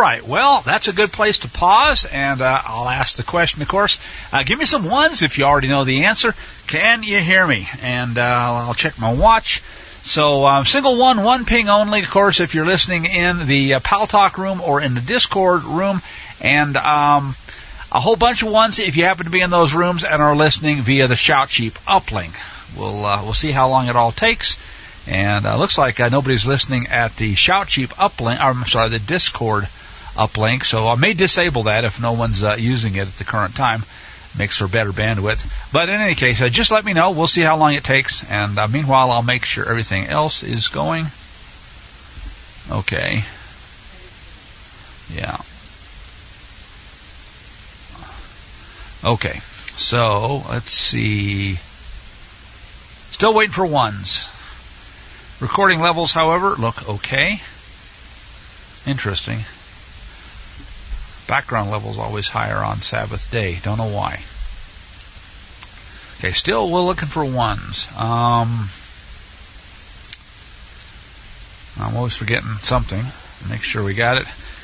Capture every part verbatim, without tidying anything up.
right. Well, that's a good place to pause, and uh, I'll ask the question, of course. Uh, give me some ones if you already know the answer. Can you hear me? And uh, I'll check my watch. So um, single one, one ping only, of course, if you're listening in the uh, Pal Talk room or in the Discord room. And um, a whole bunch of ones if you happen to be in those rooms and are listening via the Shout Sheep uplink. We'll, uh, we'll see how long it all takes. And uh, looks like uh, nobody's listening at the Shout Sheep uplink, or, I'm sorry, the Discord uplink. So I may disable that if no one's uh, using it at the current time. Makes for better bandwidth. But in any case, uh, just let me know. We'll see how long it takes. And uh, meanwhile, I'll make sure everything else is going. Okay. Yeah. Okay. So, let's see. Still waiting for ones. Recording levels, however, look okay. Interesting. Background levels always higher on Sabbath day. Don't know why. Okay, still we're looking for ones. Um, I'm always forgetting something. Make sure we got it.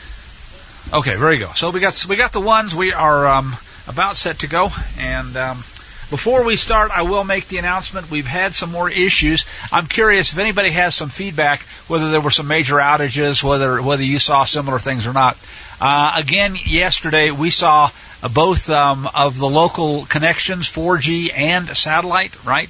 Okay, there you go. So we got we got the ones. We are um, about set to go. And um, before we start, I will make the announcement. We've had some more issues. I'm curious if anybody has some feedback, whether there were some major outages, whether whether you saw similar things or not. Uh, again, yesterday we saw uh, both um, of the local connections, four G and satellite, right?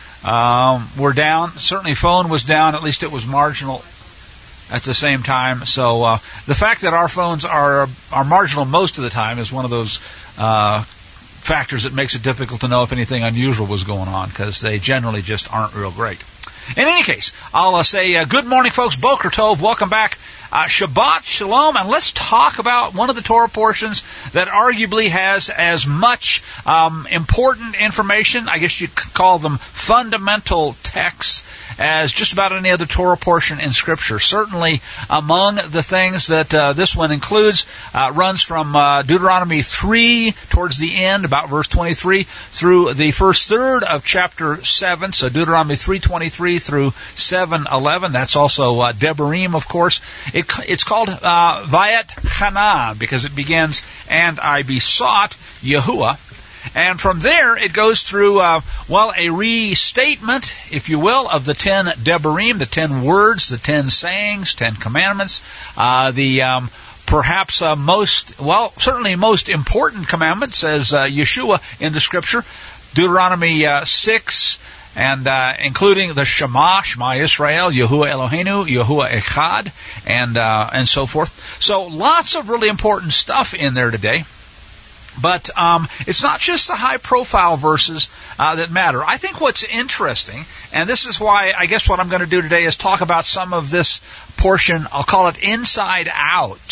Um, were down. Certainly phone was down. At least it was marginal at the same time. So uh, the fact that our phones are are marginal most of the time is one of those uh, factors that makes it difficult to know if anything unusual was going on, because they generally just aren't real great. In any case, I'll uh, say uh, good morning, folks. Boker Tov, welcome back. Uh, Shabbat Shalom, and let's talk about one of the Torah portions that arguably has as much um, important information, I guess you could call them fundamental texts, as just about any other Torah portion in Scripture. Certainly among the things that uh, this one includes, uh, runs from uh, Deuteronomy three towards the end, about verse twenty-three, through the first third of chapter seven, so Deuteronomy three twenty-three through seven eleven. That's also uh, Devarim, of course. It, it's called uh, Vayet Chana because it begins, and I besought Yahuwah. And from there, it goes through, uh, well, a restatement, if you will, of the ten Devarim, the ten words, the ten sayings, ten commandments, uh, the um, perhaps uh, most, well, certainly most important commandment, says uh, Yeshua in the Scripture, Deuteronomy uh, six, and uh, including the Shema, Shema Yisrael, Yahuwah Eloheinu, Yahuwah Echad, and uh, and so forth. So lots of really important stuff in there today. But um, it's not just the high-profile verses uh, that matter. I think what's interesting, and this is why I guess what I'm going to do today is talk about some of this portion, I'll call it inside out.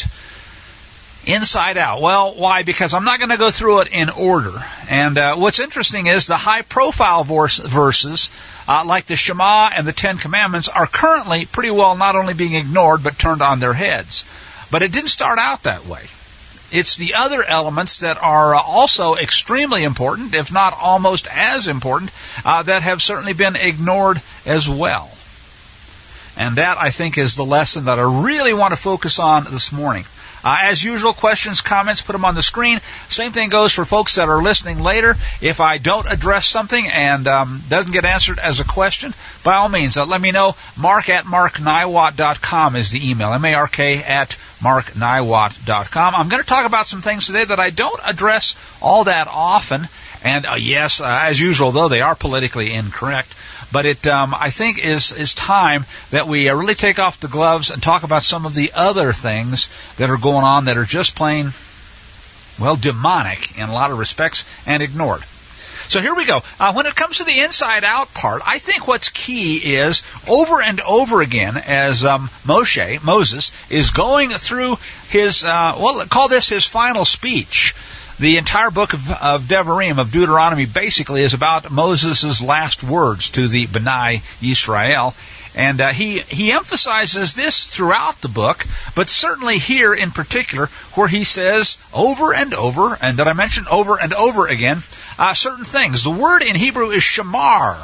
Inside out. Well, why? Because I'm not going to go through it in order. And uh, what's interesting is the high-profile verse, verses, uh, like the Shema and the Ten Commandments, are currently pretty well not only being ignored, but turned on their heads. But it didn't start out that way. It's the other elements that are also extremely important, if not almost as important, uh, that have certainly been ignored as well. And that, I think, is the lesson that I really want to focus on this morning. Uh, as usual, questions, comments, put them on the screen. Same thing goes for folks that are listening later. If I don't address something and um, doesn't get answered as a question, by all means, uh, let me know. Mark at mark niwat dot com is the email. M A R K at mark niwat dot com. I'm going to talk about some things today that I don't address all that often. And uh, yes, uh, as usual, though, they are politically incorrect. But it, um, I think, is is time that we uh, really take off the gloves and talk about some of the other things that are going on that are just plain, well, demonic in a lot of respects and ignored. So here we go. Uh, when it comes to the inside-out part, I think what's key is over and over again, as um, Moshe, Moses, is going through his, uh, well, call this his final speech. The entire book of, of Devarim, of Deuteronomy, basically is about Moses' last words to the B'nai Yisrael. And uh, he, he emphasizes this throughout the book, but certainly here in particular, where he says over and over, and that I mentioned over and over again, uh, certain things. The word in Hebrew is shamar.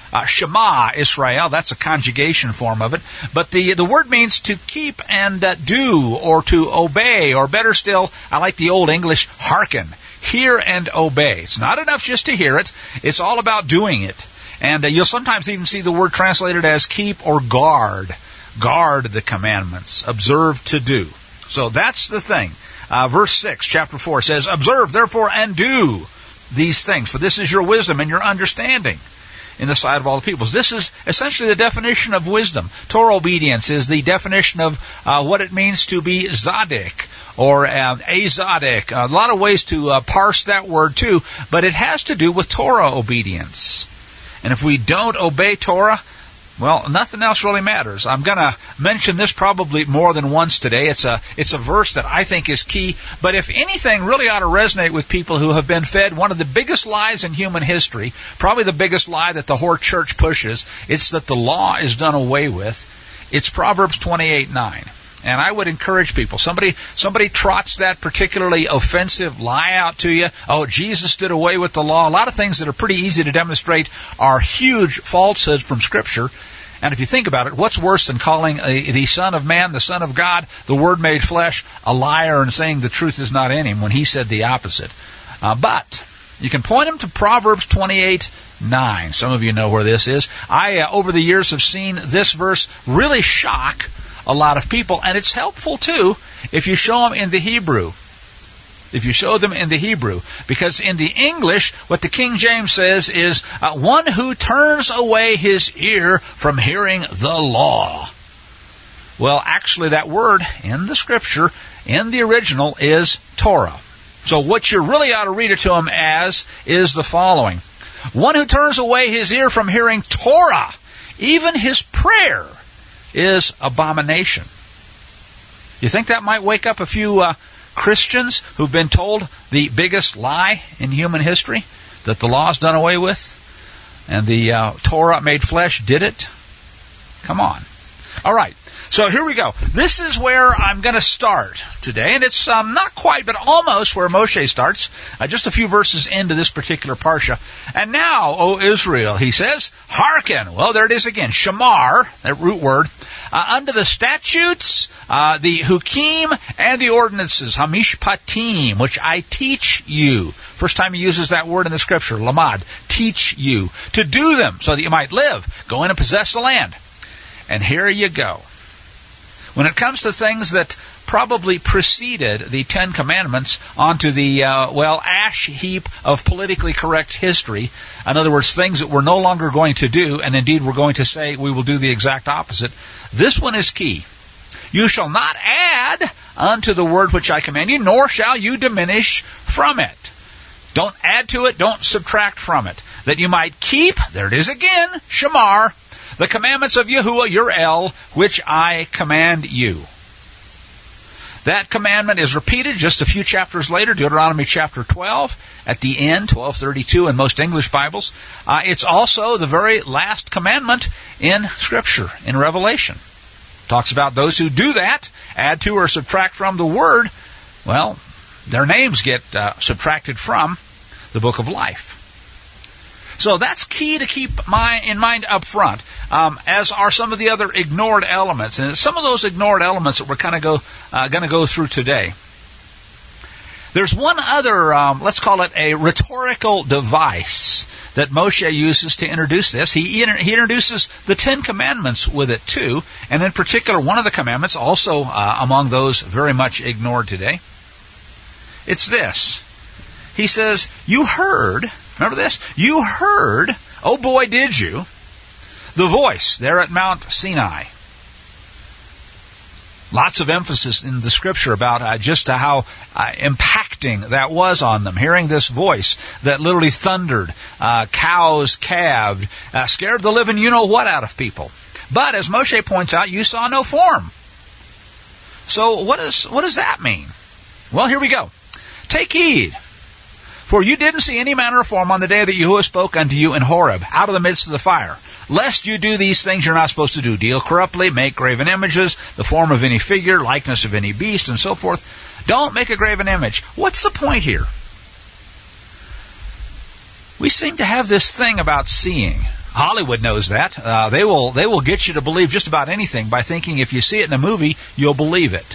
uh, Shema Israel. That's a conjugation form of it. But the the word means to keep and uh, do, or to obey, or better still, I like the old English, hearken. Hear and obey. It's not enough just to hear it. It's all about doing it. And uh, you'll sometimes even see the word translated as keep or guard. Guard the commandments. Observe to do. So that's the thing. Uh, verse six, chapter four says, observe therefore and do these things, for this is your wisdom and your understanding in the sight of all the peoples. This is essentially the definition of wisdom. Torah obedience is the definition of uh, what it means to be Zaddik or uh, a Zaddik. A lot of ways to uh, parse that word too, but it has to do with Torah obedience. And if we don't obey Torah, well, nothing else really matters. I'm going to mention this probably more than once today. It's a it's a verse that I think is key. But if anything really ought to resonate with people who have been fed one of the biggest lies in human history, probably the biggest lie that the whole church pushes, it's that the law is done away with. It's Proverbs twenty-eight nine. And I would encourage people, somebody somebody trots that particularly offensive lie out to you. Oh, Jesus did away with the law. A lot of things that are pretty easy to demonstrate are huge falsehoods from Scripture. And if you think about it, what's worse than calling a, the Son of Man, the Son of God, the Word made flesh, a liar and saying the truth is not in him when he said the opposite? Uh, but you can point him to Proverbs twenty-eight nine. Some of you know where this is. I, uh, over the years, have seen this verse really shock a lot of people, and it's helpful too if you show them in the Hebrew. If you show them in the Hebrew. Because in the English, what the King James says is, uh, one who turns away his ear from hearing the law. Well, actually that word in the Scripture, in the original, is Torah. So what you really ought to read it to them as is the following. One who turns away his ear from hearing Torah, even his prayer, is abomination. You think that might wake up a few uh, Christians who've been told the biggest lie in human history, that the law's done away with, and the uh, Torah made flesh did it? Come on. All right. So here we go. This is where I'm going to start today, and it's um, not quite, but almost where Moshe starts, uh, just a few verses into this particular parsha. And now, O Israel, he says, hearken. Well, there it is again. Shamar, that root word, uh, unto the statutes, uh, the hukim, and the ordinances, hamishpatim, which I teach you. First time he uses that word in the Scripture, lamad, teach you, to do them so that you might live. Go in and possess the land. And here you go. When it comes to things that probably preceded the Ten Commandments onto the, uh, well, ash heap of politically correct history, in other words, things that we're no longer going to do, and indeed we're going to say we will do the exact opposite, this one is key. You shall not add unto the word which I command you, nor shall you diminish from it. Don't add to it, don't subtract from it. That you might keep, there it is again, Shamar, the commandments of Yahuwah your El, which I command you. That commandment is repeated just a few chapters later, Deuteronomy chapter twelve, at the end, twelve thirty-two in most English Bibles. Uh, it's also the very last commandment in Scripture, in Revelation. Talks about those who do that, add to or subtract from the word, well, their names get uh, subtracted from the book of life. So that's key to keep my, in mind up front, um, as are some of the other ignored elements. And some of those ignored elements that we're kind of go, uh, going to go through today. There's one other, um, let's call it a rhetorical device that Moshe uses to introduce this. He, he introduces the Ten Commandments with it too, and in particular one of the commandments, also uh, among those very much ignored today. It's this. He says, you heard... Remember this? You heard, oh boy did you, the voice there at Mount Sinai. Lots of emphasis in the Scripture about uh, just uh, how uh, impacting that was on them. Hearing this voice that literally thundered, uh, cows calved, uh, scared the living you-know-what out of people. But as Moshe points out, you saw no form. So what, is, what does that mean? Well, here we go. Take heed. For you didn't see any manner of form on the day that Yahuwah spoke unto you in Horeb, out of the midst of the fire. Lest you do these things you're not supposed to do. Deal corruptly, make graven images, the form of any figure, likeness of any beast, and so forth. Don't make a graven image. What's the point here? We seem to have this thing about seeing. Hollywood knows that. Uh, they will they will get you to believe just about anything by thinking if you see it in a movie, you'll believe it.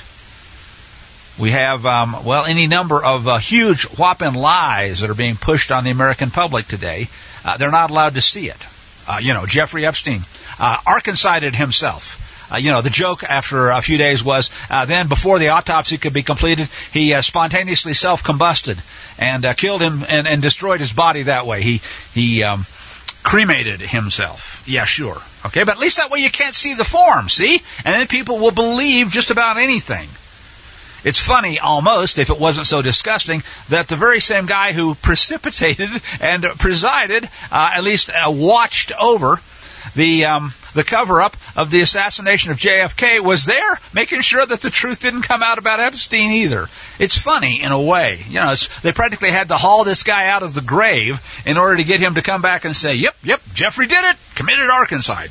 We have, um, well, any number of uh, huge whopping lies that are being pushed on the American public today. Uh, they're not allowed to see it. Uh, you know, Jeffrey Epstein, uh, Arkancided himself. Uh, you know, the joke after a few days was uh, then before the autopsy could be completed, he uh, spontaneously self-combusted and uh, killed him and, and destroyed his body that way. He he um, cremated himself. Yeah, sure. Okay, but at least that way you can't see the form, see? And then people will believe just about anything. It's funny, almost, if it wasn't so disgusting, that the very same guy who precipitated and presided, uh, at least uh, watched over the um, the cover-up of the assassination of J F K was there, making sure that the truth didn't come out about Epstein either. It's funny in a way. You know, it's, they practically had to haul this guy out of the grave in order to get him to come back and say, yep, yep, Jeffrey did it, committed arkancide.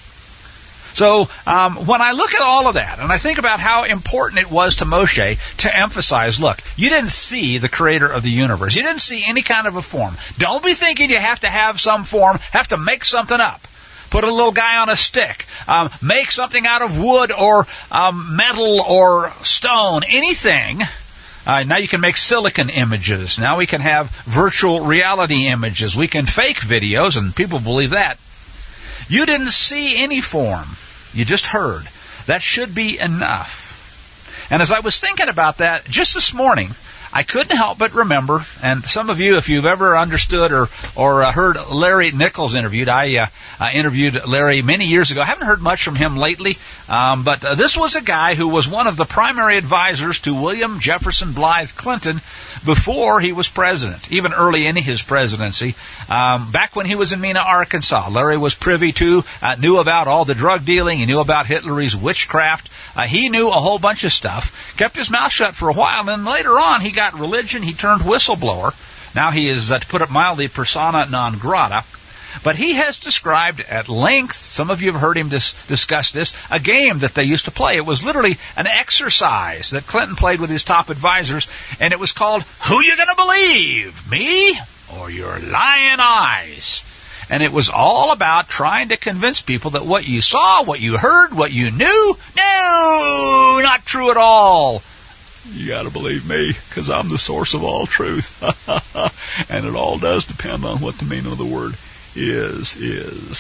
So um, when I look at all of that, and I think about how important it was to Moshe to emphasize, look, you didn't see the creator of the universe. You didn't see any kind of a form. Don't be thinking you have to have some form, have to make something up. Put a little guy on a stick. Um, make something out of wood or um, metal or stone, anything. Uh, now you can make silicon images. Now we can have virtual reality images. We can fake videos, and people believe that. You didn't see any form. You just heard. That should be enough. And as I was thinking about that just this morning, I couldn't help but remember, and some of you, if you've ever understood or or uh, heard Larry Nichols interviewed, I uh, uh, interviewed Larry many years ago. I haven't heard much from him lately, um, but uh, this was a guy who was one of the primary advisors to William Jefferson Blythe Clinton before he was president, even early in his presidency. Um, back when he was in Mena, Arkansas, Larry was privy to, uh, knew about all the drug dealing, he knew about Hitler's witchcraft, uh, he knew a whole bunch of stuff, kept his mouth shut for a while, and then later on he got religion, he turned whistleblower. Now he is, uh, to put it mildly, persona non grata. But he has described at length, some of you have heard him dis- discuss this, a game that they used to play. It was literally an exercise that Clinton played with his top advisors, and it was called, Who You Gonna Believe, Me or Your Lying Eyes? And it was all about trying to convince people that what you saw, what you heard, what you knew, no, not true at all. You got to believe me, because I'm the source of all truth. And it all does depend on what the meaning of the word is, is.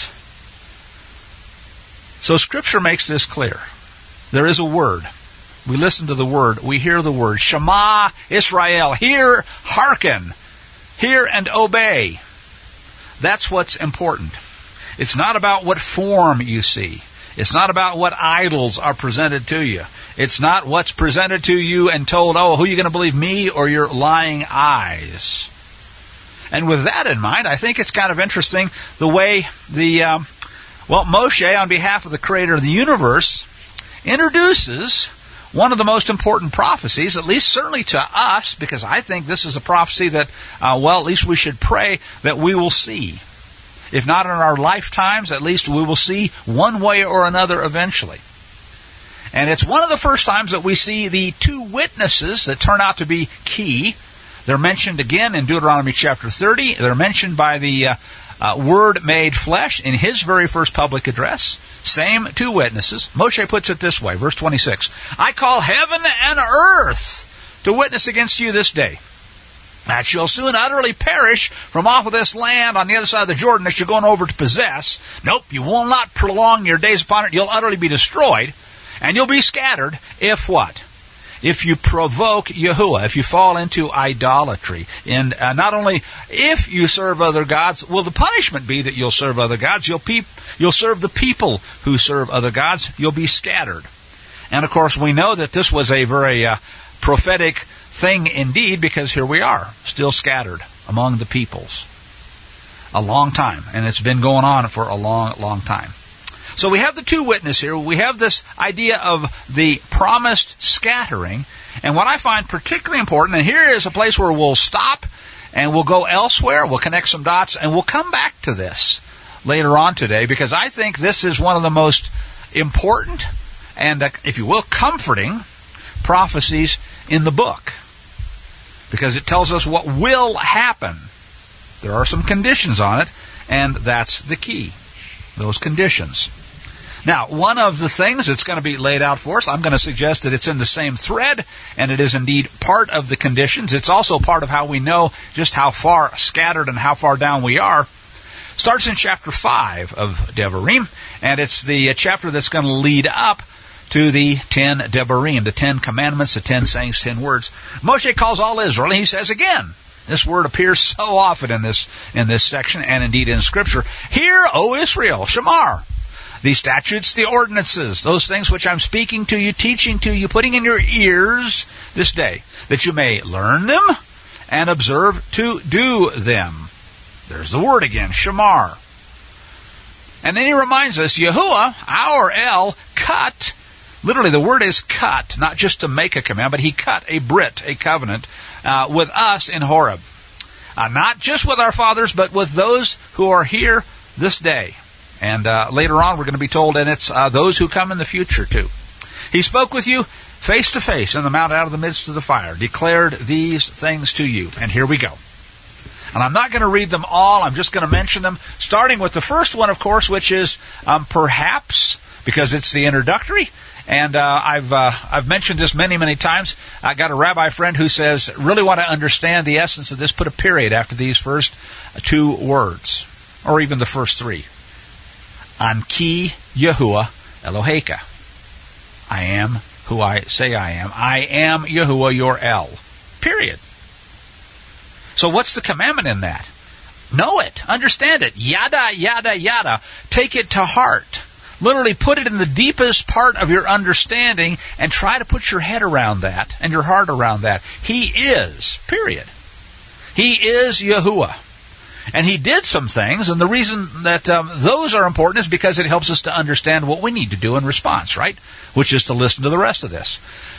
So Scripture makes this clear. There is a word. We listen to the word. We hear the word. Shema Israel. Hear, hearken. Hear and obey. That's what's important. It's not about what form you see. It's not about what idols are presented to you. It's not what's presented to you and told, oh, who are you going to believe, me or your lying eyes? And with that in mind, I think it's kind of interesting the way the, um, well, Moshe, on behalf of the creator of the universe, introduces one of the most important prophecies, at least certainly to us, because I think this is a prophecy that, uh, well, at least we should pray that we will see. If not in our lifetimes, at least we will see one way or another eventually. And it's one of the first times that we see the two witnesses that turn out to be key. They're mentioned again in Deuteronomy chapter thirty. They're mentioned by the uh, uh, Word made flesh in his very first public address. Same two witnesses. Moshe puts it this way, verse twenty-six. I call heaven and earth to witness against you this day, that you'll soon utterly perish from off of this land on the other side of the Jordan that you're going over to possess. Nope, you will not prolong your days upon it. You'll utterly be destroyed. And you'll be scattered if what? If you provoke Yahuwah, if you fall into idolatry. And uh, not only if you serve other gods, will the punishment be that you'll serve other gods? You'll, peop- you'll serve the people who serve other gods. You'll be scattered. And of course, we know that this was a very uh, prophetic thing indeed, because here we are, still scattered among the peoples. A long time. And it's been going on for a long, long time. So we have the two witnesses here. We have this idea of the promised scattering. And what I find particularly important, and here is a place where we'll stop and we'll go elsewhere. We'll connect some dots and we'll come back to this later on today, because I think this is one of the most important and, uh, if you will, comforting prophecies in the book, because it tells us what will happen. There are some conditions on it, and that's the key. those conditions. Now, one of the things that's going to be laid out for us, I'm going to suggest that it's in the same thread, and it is indeed part of the conditions. It's also part of how we know just how far scattered and how far down we are. Starts in chapter five of Devarim, and it's the chapter that's going to lead up to the ten Devarim, the ten commandments, the ten sayings, ten words. Moshe calls all Israel, and he says again, this word appears so often in this in this section, and indeed in Scripture, Hear, O Israel, Shamar, the statutes, the ordinances, those things which I'm speaking to you, teaching to you, putting in your ears this day, that you may learn them and observe to do them. There's the word again, Shamar. And then he reminds us, Yahuwah, our El, cut. Literally, the word is cut, not just to make a command, but he cut a brit, a covenant, uh, with us in Horeb. Uh, not just with our fathers, but with those who are here this day. And uh, later on, we're going to be told, and it's uh, those who come in the future, too. He spoke with you face to face in the mount out of the midst of the fire, declared these things to you. And here we go. And I'm not going to read them all. I'm just going to mention them, starting with the first one, of course, which is um, perhaps, because it's the introductory. And uh, I've uh, I've mentioned this many, many times. I got a rabbi friend who says, really want to understand the essence of this, put a period after these first two words, or even the first three. Anki Yahuwah Eloheka. I am who I say I am. I am Yahuwah your El. Period. So what's the commandment in that? Know it. Understand it. Yada, yada, yada. Take it to heart. Literally put it in the deepest part of your understanding and try to put your head around that and your heart around that. He is. Period. He is Yahuwah. And he did some things, and the reason that um, those are important is because it helps us to understand what we need to do in response, right? Which is to listen to the rest of this.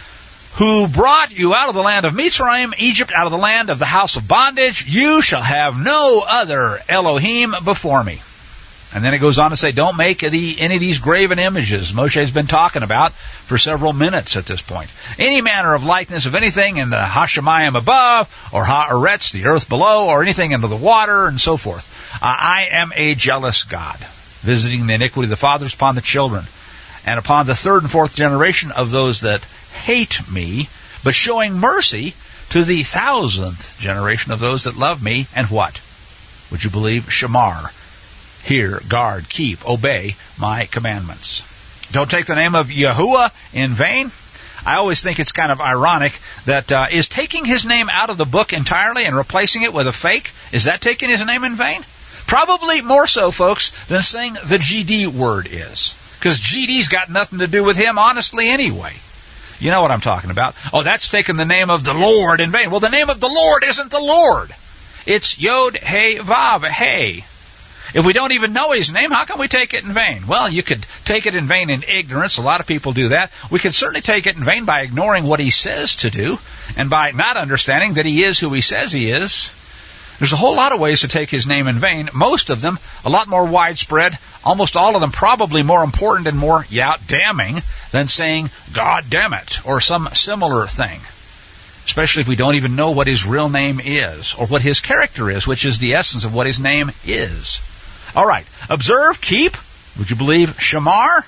Who brought you out of the land of Mitzrayim, Egypt, out of the land of the house of bondage. You shall have no other Elohim before me. And then it goes on to say, don't make the, any of these graven images Moshe's been talking about for several minutes at this point. Any manner of likeness of anything in the Hashemayim above, or Haaretz, the earth below, or anything into the water, and so forth. Uh, I am a jealous God, visiting the iniquity of the fathers upon the children, and upon the third and fourth generation of those that hate me, but showing mercy to the thousandth generation of those that love me, and what? Would you believe? Shamar. Hear, guard, keep, obey my commandments. Don't take the name of Yahuwah in vain. I always think it's kind of ironic that uh, is taking his name out of the book entirely and replacing it with a fake, is that taking his name in vain? Probably more so, folks, than saying the G D word is. Because G D's got nothing to do with him, honestly, anyway. You know what I'm talking about. Oh, that's taking the name of the Lord in vain. Well, the name of the Lord isn't the Lord. It's Yod, He, Vav, He. If we don't even know his name, how can we take it in vain? Well, you could take it in vain in ignorance. A lot of people do that. We could certainly take it in vain by ignoring what he says to do and by not understanding that he is who he says he is. There's a whole lot of ways to take his name in vain. Most of them a lot more widespread. Almost all of them probably more important and more, yeah, damning than saying, God damn it, or some similar thing. Especially if we don't even know what his real name is or what his character is, which is the essence of what his name is. All right. Observe, keep, would you believe, Shamar,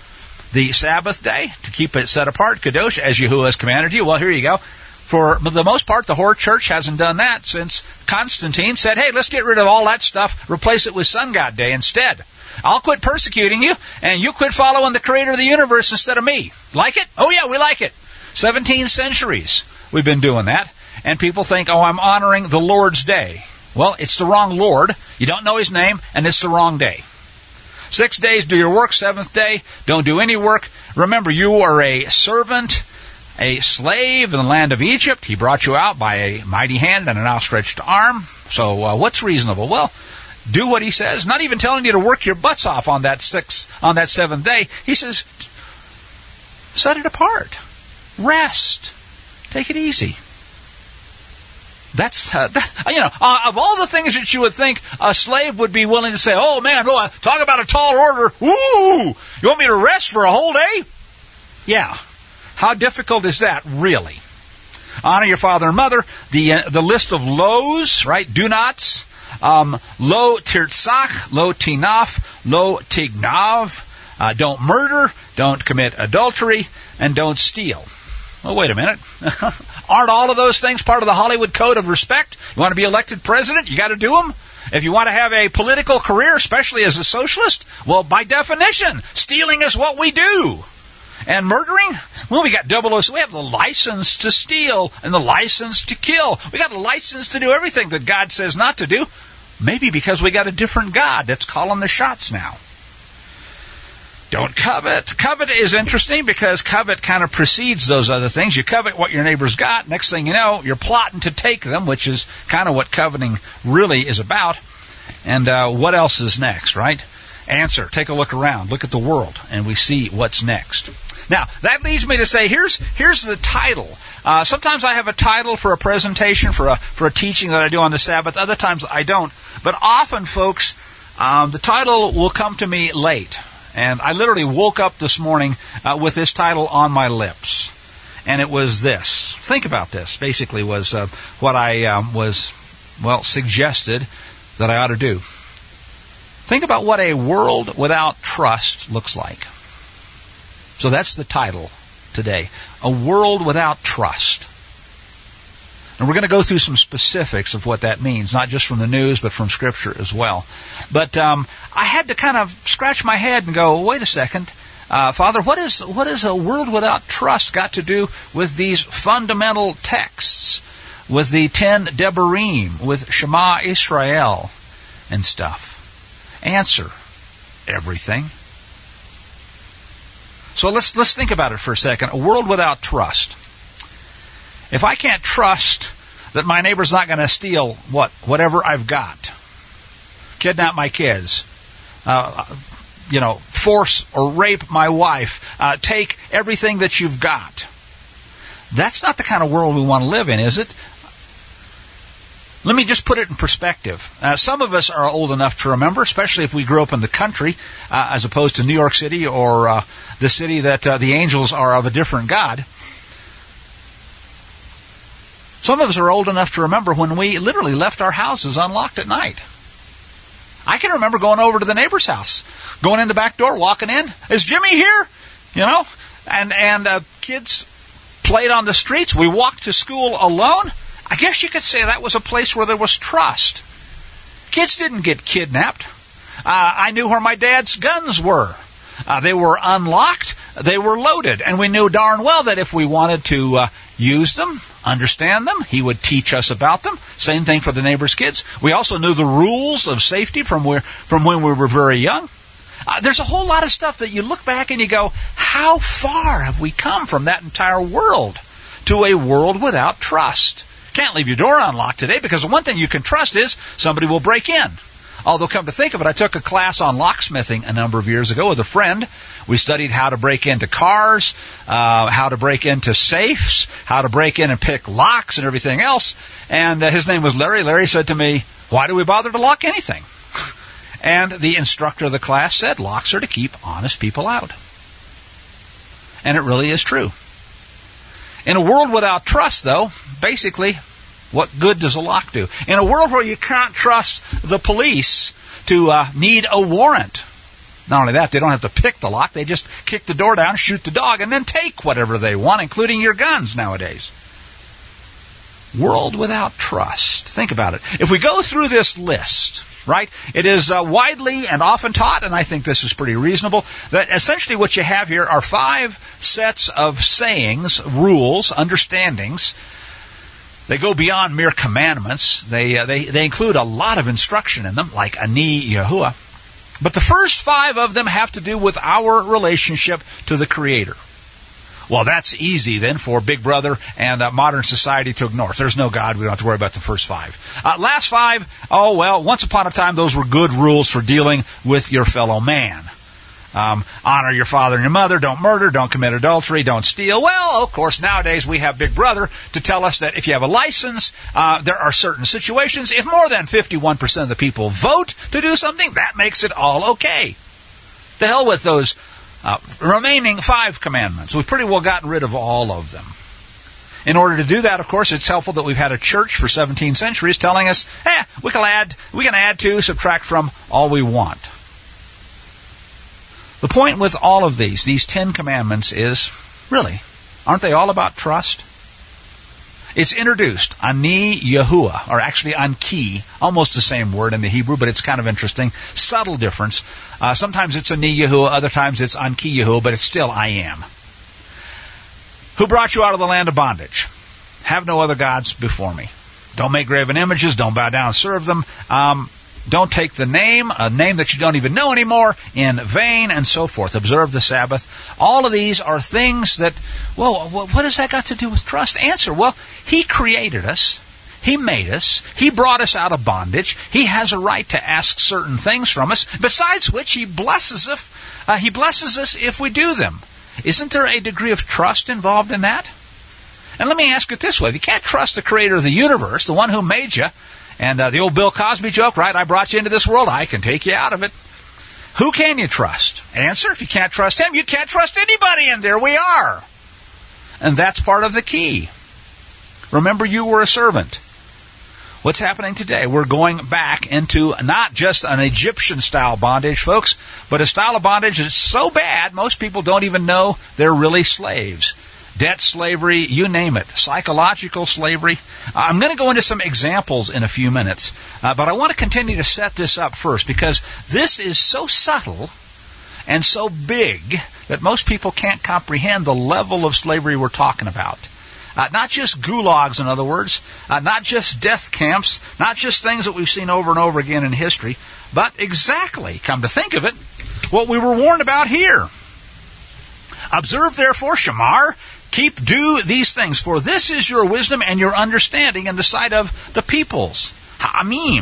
the Sabbath day, to keep it set apart, Kadosh, as Yahuwah has commanded you. Well, here you go. For the most part, the Hor Church hasn't done that since Constantine said, hey, let's get rid of all that stuff, replace it with Sun God Day instead. I'll quit persecuting you, and you quit following the creator of the universe instead of me. Like it? Oh, yeah, we like it. Seventeen centuries we've been doing that, and people think, oh, I'm honoring the Lord's day. Well, it's the wrong Lord. You don't know his name, and it's the wrong day. Six days, do your work. Seventh day, don't do any work. Remember, you are a servant, a slave in the land of Egypt. He brought you out by a mighty hand and an outstretched arm. So uh, what's reasonable? Well, do what he says. Not even telling you to work your butts off on that sixth, on that seventh day. He says, set it apart. Rest. Take it easy. That's, uh, that, you know, uh, of all the things that you would think a slave would be willing to say, oh man, boy, talk about a tall order. Ooh, you want me to rest for a whole day? Yeah. How difficult is that, really? Honor your father and mother. The uh, the list of lows, right, do nots, Um, lo tirtzach, lo tinaf, lo tignav. Uh, don't murder, don't commit adultery, and don't steal. Well, wait a minute. Aren't all of those things part of the Hollywood Code of Respect? You want to be elected president? You got to do them. If you want to have a political career, especially as a socialist, well, by definition, stealing is what we do. And murdering? Well, we got double O. We have the license to steal and the license to kill. We got a license to do everything that God says not to do. Maybe because we got a different God that's calling the shots now. Don't covet. Covet is interesting because covet kind of precedes those other things. You covet what your neighbor's got. Next thing you know, you're plotting to take them, which is kind of what coveting really is about. And uh, what else is next, right? Answer. Take a look around. Look at the world, and we see what's next. Now, that leads me to say, here's here's the title. Uh, sometimes I have a title for a presentation, for a for a teaching that I do on the Sabbath. Other times I don't. But often, folks, um, the title will come to me late. And I literally woke up this morning uh, with this title on my lips. And it was this. Think about this, basically, was uh, what I um, was, well, suggested that I ought to do. Think about what a world without trust looks like. So that's the title today. A world without trust. And we're going to go through some specifics of what that means, not just from the news, but from Scripture as well. But um, I had to kind of scratch my head and go, wait a second, uh, Father, what is what is a world without trust got to do with these fundamental texts, with the ten Devarim, with Shema Israel and stuff? Answer, everything. So let's let's think about it for a second. A world without trust. If I can't trust that my neighbor's not going to steal what whatever I've got, kidnap my kids, uh, you know, force or rape my wife, uh, take everything that you've got, that's not the kind of world we want to live in, is it? Let me just put it in perspective. Uh, some of us are old enough to remember, especially if we grew up in the country, uh, as opposed to New York City or uh, the city that uh, the angels are of a different God. Some of us are old enough to remember when we literally left our houses unlocked at night. I can remember going over to the neighbor's house, going in the back door, walking in. Is Jimmy here? You know, and and uh, kids played on the streets. We walked to school alone. I guess you could say that was a place where there was trust. Kids didn't get kidnapped. Uh, I knew where my dad's guns were. Uh, they were unlocked. They were loaded. And we knew darn well that if we wanted to uh, use them, understand them, he would teach us about them. Same thing for the neighbor's kids. We also knew the rules of safety from where, from when we were very young. Uh, there's a whole lot of stuff that you look back and you go, how far have we come from that entire world to a world without trust? Can't leave your door unlocked today because the one thing you can trust is somebody will break in. Although, come to think of it, I took a class on locksmithing a number of years ago with a friend. We studied how to break into cars, uh, how to break into safes, how to break in and pick locks and everything else. And uh, his name was Larry. Larry said to me, why do we bother to lock anything? And the instructor of the class said, locks are to keep honest people out. And it really is true. In a world without trust, though, basically, what good does a lock do? In a world where you can't trust the police to uh, need a warrant. Not only that, they don't have to pick the lock. They just kick the door down, shoot the dog, and then take whatever they want, including your guns nowadays. World without trust. Think about it. If we go through this list, right, it is uh, widely and often taught, and I think this is pretty reasonable, that essentially what you have here are five sets of sayings, rules, understandings. They go beyond mere commandments. They, uh, they they include a lot of instruction in them, like Ani Yahuwah. But the first five of them have to do with our relationship to the Creator. Well, that's easy then for Big Brother and uh, modern society to ignore. If there's no God, we don't have to worry about the first five. Uh, last five, oh well, once upon a time those were good rules for dealing with your fellow man. Um, honor your father and your mother, don't murder, don't commit adultery, don't steal. Well, of course, nowadays we have Big Brother to tell us that if you have a license, uh, there are certain situations. If more than fifty-one percent of the people vote to do something, that makes it all okay. The hell with those uh, remaining five commandments. We've pretty well gotten rid of all of them. In order to do that, of course, it's helpful that we've had a church for seventeen centuries telling us, eh, we can add, we can add to, subtract from, all we want. The point with all of these, these Ten Commandments is, really, aren't they all about trust? It's introduced, Ani Yahuwah, or actually Anki, almost the same word in the Hebrew, but it's kind of interesting. Subtle difference. Uh, sometimes it's Ani Yahuwah, other times it's Anki Yahuwah, but it's still I am. Who brought you out of the land of bondage? Have no other gods before me. Don't make graven images. Don't bow down and serve them. Um, don't take the name, a name that you don't even know anymore, in vain, and so forth. Observe the Sabbath. All of these are things that, well, what has that got to do with trust? Answer, well, He created us. He made us. He brought us out of bondage. He has a right to ask certain things from us, besides which He blesses us, uh, He blesses us if we do them. Isn't there a degree of trust involved in that? And let me ask it this way. If you can't trust the creator of the universe, the one who made you, and uh, the old Bill Cosby joke, right? I brought you into this world. I can take you out of it. Who can you trust? Answer, if you can't trust Him, you can't trust anybody, and there we are. And that's part of the key. Remember, you were a servant. What's happening today? We're going back into not just an Egyptian-style bondage, folks, but a style of bondage that's so bad, most people don't even know they're really slaves. Debt slavery, you name it. Psychological slavery. I'm going to go into some examples in a few minutes, uh, but I want to continue to set this up first because this is so subtle and so big that most people can't comprehend the level of slavery we're talking about. Uh, not just gulags, in other words, uh, not just death camps, not just things that we've seen over and over again in history, but exactly, come to think of it, what we were warned about here. Observe, therefore, Shamar, keep, do these things, for this is your wisdom and your understanding in the sight of the peoples. Ha'amim.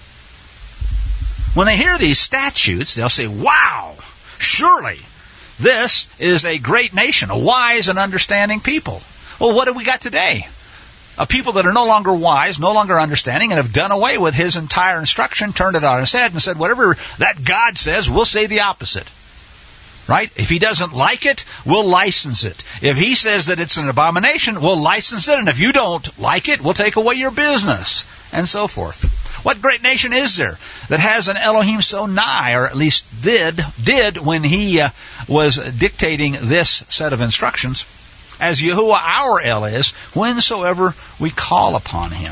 When they hear these statutes, they'll say, wow, surely this is a great nation, a wise and understanding people. Well, what have we got today? A people that are no longer wise, no longer understanding, and have done away with His entire instruction, turned it on its head, and said, whatever that God says, we'll say the opposite. Right? If He doesn't like it, we'll license it. If He says that it's an abomination, we'll license it, and if you don't like it, we'll take away your business, and so forth. What great nation is there that has an Elohim so nigh, or at least did, did when He uh, was dictating this set of instructions, as Yahuwah our El is, whensoever we call upon Him.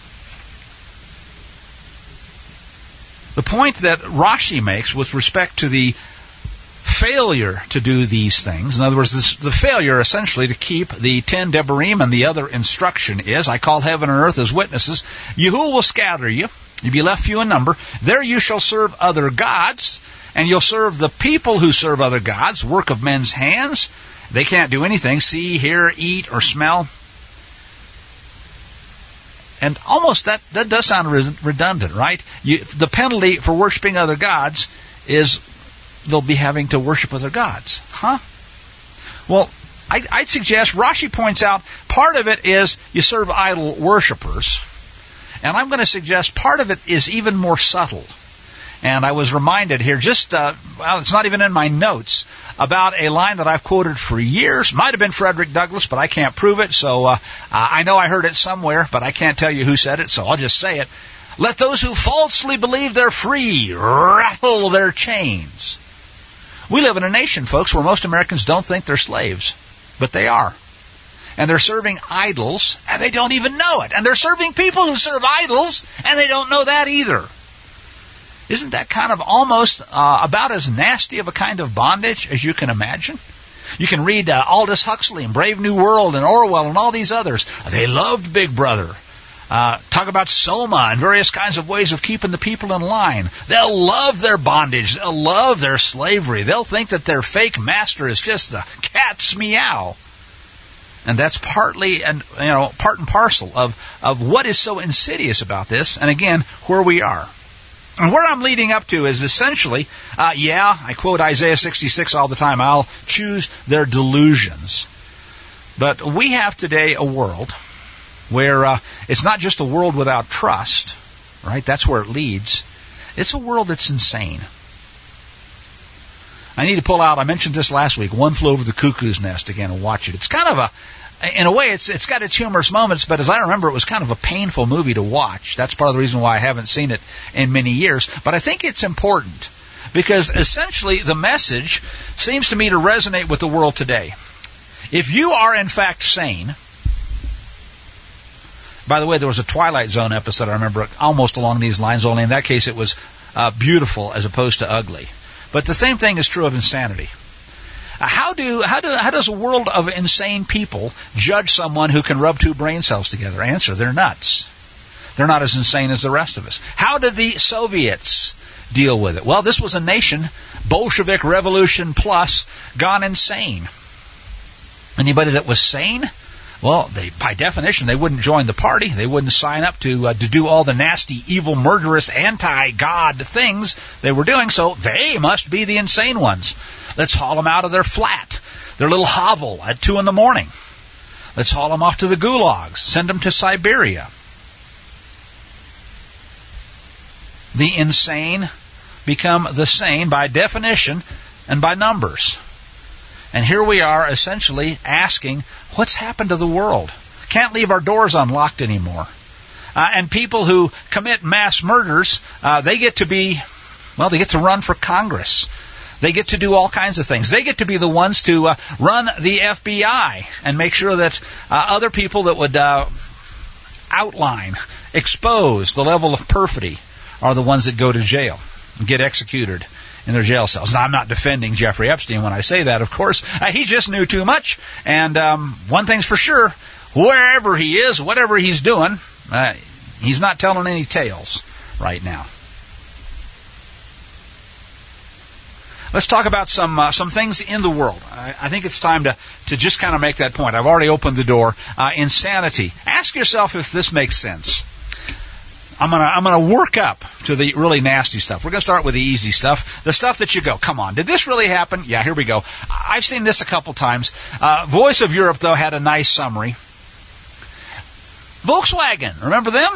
The point that Rashi makes with respect to the failure to do these things, in other words, this, the failure essentially to keep the ten Debarim and the other instruction is, I call heaven and earth as witnesses, Yahuwah will scatter you, you'll be left few in number, there you shall serve other gods, and you'll serve the people who serve other gods, work of men's hands. They can't do anything, see, hear, eat, or smell. And almost that, that does sound re- redundant, right? You, the penalty for worshiping other gods is they'll be having to worship other gods. Huh? Well, I, I'd suggest, Rashi points out, part of it is you serve idol worshipers. And I'm going to suggest part of it is even more subtle. And I was reminded here, just, uh, well, it's not even in my notes, about a line that I've quoted for years. Might have been Frederick Douglass, but I can't prove it. So uh, I know I heard it somewhere, but I can't tell you who said it, so I'll just say it. Let those who falsely believe they're free rattle their chains. We live in a nation, folks, where most Americans don't think they're slaves, but they are. And they're serving idols, and they don't even know it. And they're serving people who serve idols, and they don't know that either. Isn't that kind of almost uh, about as nasty of a kind of bondage as you can imagine? You can read uh, Aldous Huxley and Brave New World and Orwell and all these others. They loved Big Brother. Uh, talk about Soma and various kinds of ways of keeping the people in line. They'll love their bondage. They'll love their slavery. They'll think that their fake master is just a cat's meow. And that's partly, and you know, part and parcel of, of what is so insidious about this, and again, where we are. And where I'm leading up to is essentially, uh, yeah, I quote Isaiah sixty-six all the time, I'll choose their delusions. But we have today a world where uh, it's not just a world without trust, right? That's where it leads. It's a world that's insane. I need to pull out, I mentioned this last week, One Flew Over the Cuckoo's Nest again and watch it. It's kind of a, in a way, it's it's got its humorous moments, but as I remember, it was kind of a painful movie to watch. That's part of the reason why I haven't seen it in many years. But I think it's important because essentially the message seems to me to resonate with the world today. If you are in fact sane, by the way, there was a Twilight Zone episode I remember almost along these lines, only in that case it was uh, beautiful as opposed to ugly. But the same thing is true of insanity. How do how do how does a world of insane people judge someone who can rub two brain cells together? Answer: they're nuts. They're not as insane as the rest of us. How did the Soviets deal with it? Well, this was a nation, Bolshevik Revolution plus, gone insane. Anybody that was sane, well, they by definition they wouldn't join the party. They wouldn't sign up to uh, to do all the nasty, evil, murderous, anti-God things they were doing. So they must be the insane ones. Let's haul them out of their flat, their little hovel at two in the morning. Let's haul them off to the gulags. Send them to Siberia. The insane become the sane by definition and by numbers. And here we are essentially asking, what's happened to the world? Can't leave our doors unlocked anymore. Uh, and people who commit mass murders, uh, they get to be, well, they get to run for Congress. They get to do all kinds of things. They get to be the ones to uh, run the F B I and make sure that uh, other people that would uh, outline, expose the level of perfidy are the ones that go to jail and get executed in their jail cells. Now, I'm not defending Jeffrey Epstein when I say that, of course. Uh, he just knew too much. And um, one thing's for sure, wherever he is, whatever he's doing, uh, he's not telling any tales right now. Let's talk about some uh, some things in the world. I, I think it's time to, to just kind of make that point. I've already opened the door. Uh, insanity. Ask yourself if this makes sense. I'm gonna I'm gonna work up to the really nasty stuff. We're gonna start with the easy stuff, the stuff that you go, come on, did this really happen? Yeah, here we go. I've seen this a couple times. Uh, Voice of Europe, though, had a nice summary. Volkswagen, remember them?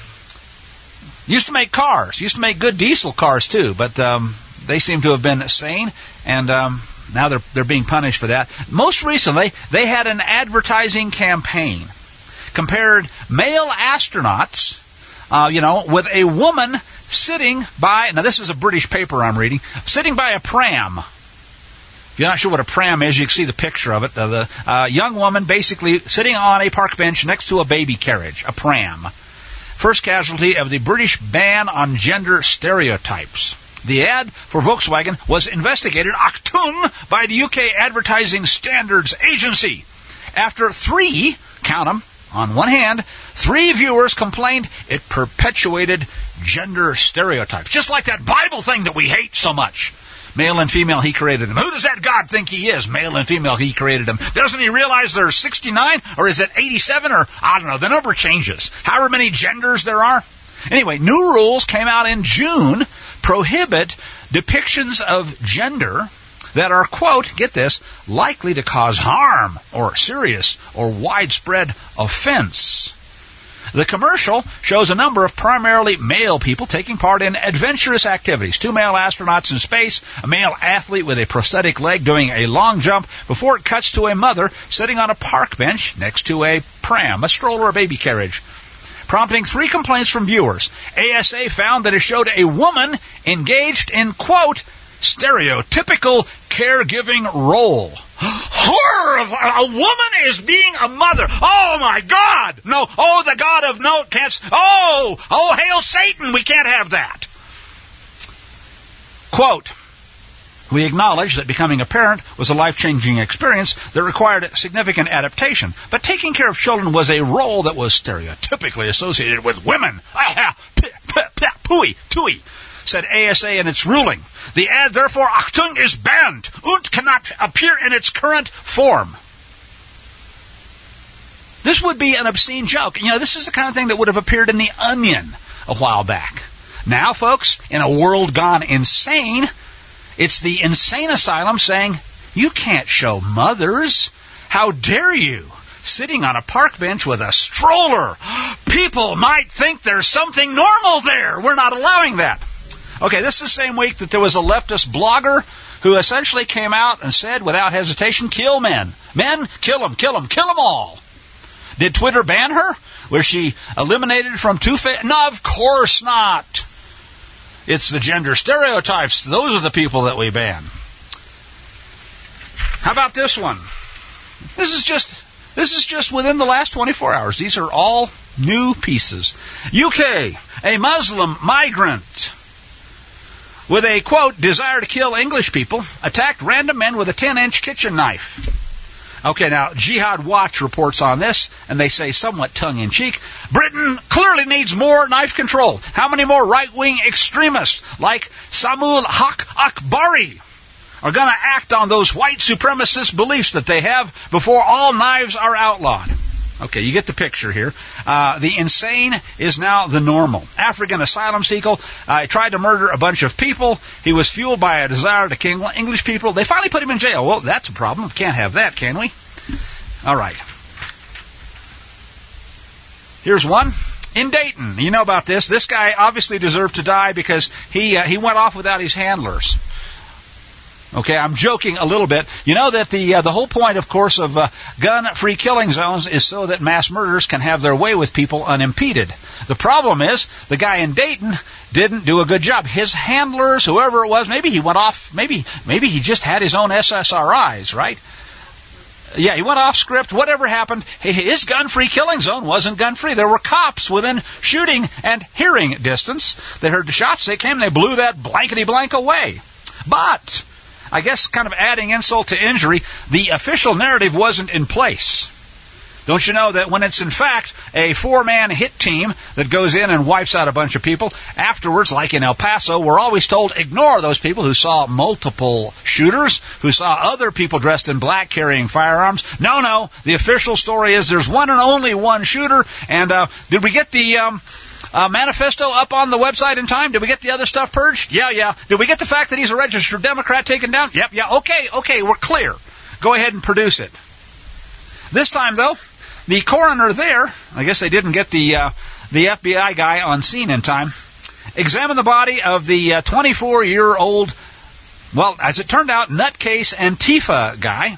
Used to make cars. Used to make good diesel cars too, but um, they seem to have been sane, and um, now they're they're being punished for that. Most recently, they had an advertising campaign compared male astronauts. Uh, you know, with a woman sitting by, now this is a British paper I'm reading, sitting by a pram. If you're not sure what a pram is, you can see the picture of it. Uh, the uh, young woman basically sitting on a park bench next to a baby carriage, a pram. First casualty of the British ban on gender stereotypes. The ad for Volkswagen was investigated, Achtung, by the U K Advertising Standards Agency. After three, count them, on one hand, three viewers complained it perpetuated gender stereotypes. Just like that Bible thing that we hate so much. Male and female, he created them. Who does that God think he is? Male and female, he created them. Doesn't he realize there's sixty-nine? Or is it eighty-seven? Or, I don't know, the number changes. However many genders there are. Anyway, new rules came out in June, prohibit depictions of gender that are, quote, get this, likely to cause harm or serious or widespread offense. The commercial shows a number of primarily male people taking part in adventurous activities. Two male astronauts in space, a male athlete with a prosthetic leg doing a long jump, before it cuts to a mother sitting on a park bench next to a pram, a stroller or baby carriage, prompting three complaints from viewers. A S A found that it showed a woman engaged in, quote, stereotypical caregiving role. Horror! Of a woman is being a mother. Oh my God! No. Oh, the God of no can't. Oh, oh, hail Satan! We can't have that. Quote: we acknowledge that becoming a parent was a life-changing experience that required significant adaptation, but taking care of children was a role that was stereotypically associated with women. Ah, pooey, tooey, said A S A in its ruling. The ad, therefore, Achtung, is banned and cannot appear in its current form. This would be an obscene joke. You know, this is the kind of thing that would have appeared in The Onion a while back. Now, folks, in a world gone insane, it's the insane asylum saying, you can't show mothers. How dare you? Sitting on a park bench with a stroller. People might think there's something normal there. We're not allowing that. Okay, this is the same week that there was a leftist blogger who essentially came out and said, without hesitation, kill men. Men, kill them, kill them, kill them all. Did Twitter ban her? Was she eliminated from Two-Face? No, of course not. It's the gender stereotypes. Those are the people that we ban. How about this one? This is just this is just within the last twenty-four hours. These are all new pieces. U K, a Muslim migrant with a, quote, desire to kill English people, attacked random men with a ten-inch kitchen knife. Okay, now, Jihad Watch reports on this, and they say somewhat tongue-in-cheek, Britain clearly needs more knife control. How many more right-wing extremists like Samul Haq Akbari are going to act on those white supremacist beliefs that they have before all knives are outlawed? Okay, you get the picture here. Uh, the insane is now the normal. African asylum seeker uh, tried to murder a bunch of people. He was fueled by a desire to kill English people. They finally put him in jail. Well, that's a problem. Can't have that, can we? All right. Here's one. In Dayton, you know about this. This guy obviously deserved to die because he uh, he went off without his handlers. Okay, I'm joking a little bit. You know that the uh, the whole point, of course, of uh, gun-free killing zones is so that mass murderers can have their way with people unimpeded. The problem is the guy in Dayton didn't do a good job. His handlers, whoever it was, maybe he went off, maybe maybe he just had his own S S R Is, right? Yeah, he went off script. Whatever happened, his gun-free killing zone wasn't gun-free. There were cops within shooting and hearing distance. They heard the shots. They came and they blew that blankety-blank away. But I guess kind of adding insult to injury, the official narrative wasn't in place. Don't you know that when it's in fact a four-man hit team that goes in and wipes out a bunch of people, afterwards, like in El Paso, we're always told ignore those people who saw multiple shooters, who saw other people dressed in black carrying firearms. No, no, the official story is there's one and only one shooter. And uh, did we get the Um, Uh, manifesto up on the website in time? Did we get the other stuff purged? Yeah, yeah. Did we get the fact that he's a registered Democrat taken down? Yep, yeah. Okay, okay, we're clear. Go ahead and produce it. This time, though, the coroner there, I guess they didn't get the uh, the F B I guy on scene in time, examined the body of the uh, twenty-four-year-old, well, as it turned out, nutcase Antifa guy.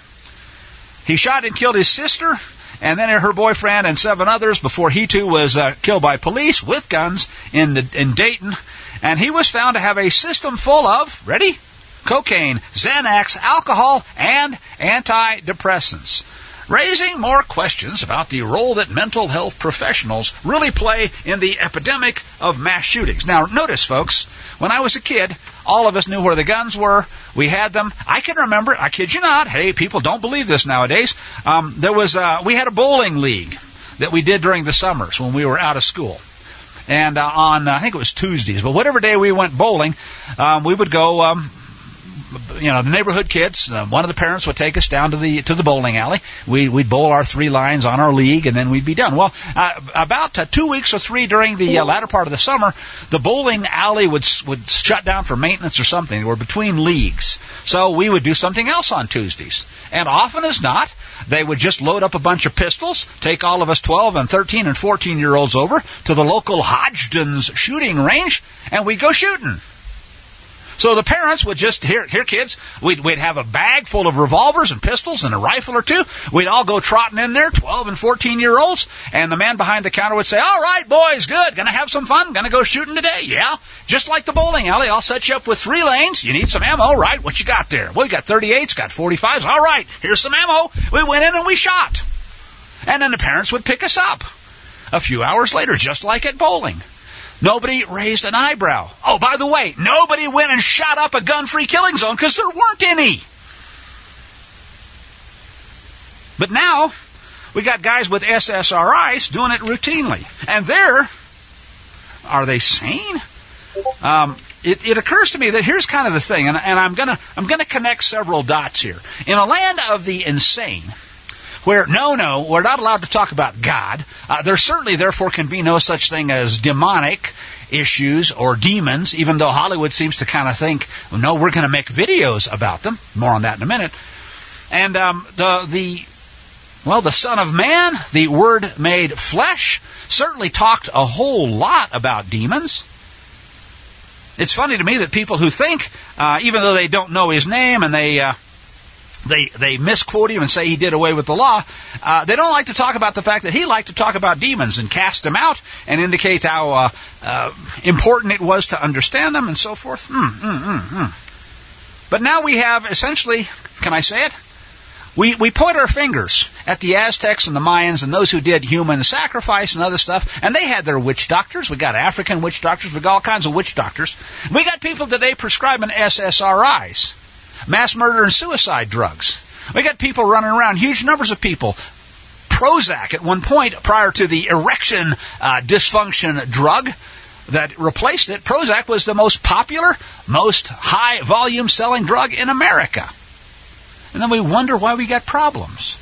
He shot and killed his sister, and then her boyfriend and seven others before he too was uh, killed by police with guns in the, in Dayton. And he was found to have a system full of, ready? Cocaine, Xanax, alcohol, and antidepressants, raising more questions about the role that mental health professionals really play in the epidemic of mass shootings. Now, notice, folks, when I was a kid, all of us knew where the guns were. We had them. I can remember, I kid you not, hey, people don't believe this nowadays. Um, there was, uh, we had a bowling league that we did during the summers when we were out of school. And uh, on, uh, I think it was Tuesdays, but whatever day we went bowling, um, we would go, um, you know, the neighborhood kids, uh, one of the parents would take us down to the to the bowling alley. We, we'd bowl our three lines on our league, and then we'd be done. Well, uh, about uh, two weeks or three during the uh, latter part of the summer, the bowling alley would would shut down for maintenance or something. We're between leagues. So we would do something else on Tuesdays. And often as not, they would just load up a bunch of pistols, take all of us twelve and thirteen and fourteen-year-olds over to the local Hodgdon's shooting range, and we'd go shooting. So the parents would just, here, here kids, we'd, we'd have a bag full of revolvers and pistols and a rifle or two. We'd all go trotting in there, twelve and fourteen-year-olds, and the man behind the counter would say, all right, boys, good, gonna have some fun, gonna go shooting today, yeah? Just like the bowling alley, I'll set you up with three lanes. You need some ammo, right? What you got there? Well, we got thirty-eights, got forty-fives, all right, here's some ammo. We went in and we shot. And then the parents would pick us up a few hours later, just like at bowling. Nobody raised an eyebrow. Oh, by the way, nobody went and shot up a gun-free killing zone because there weren't any. But now, we got guys with S S R Is doing it routinely. And they're, are they sane? Um, it, it occurs to me that here's kind of the thing, and, and I'm gonna I'm gonna connect several dots here. In a land of the insane, where, no, no, we're not allowed to talk about God. Uh, there certainly, therefore, can be no such thing as demonic issues or demons, even though Hollywood seems to kind of think, well, no, we're going to make videos about them. More on that in a minute. And um, the, the, well, the Son of Man, the Word made flesh, certainly talked a whole lot about demons. It's funny to me that people who think, uh, even though they don't know his name and they... Uh, they they misquote him and say he did away with the law. Uh, they don't like to talk about the fact that he liked to talk about demons and cast them out and indicate how uh, uh, important it was to understand them and so forth. Mm, mm, mm, mm. But now we have essentially, can I say it? We we point our fingers at the Aztecs and the Mayans and those who did human sacrifice and other stuff, and they had their witch doctors. We got African witch doctors. We got all kinds of witch doctors. We got people today prescribing S S R Is, mass murder and suicide drugs. We got people running around, huge numbers of people. Prozac at one point, prior to the erection uh, dysfunction drug that replaced it, Prozac was the most popular, most high volume selling drug in America. And then we wonder why we got problems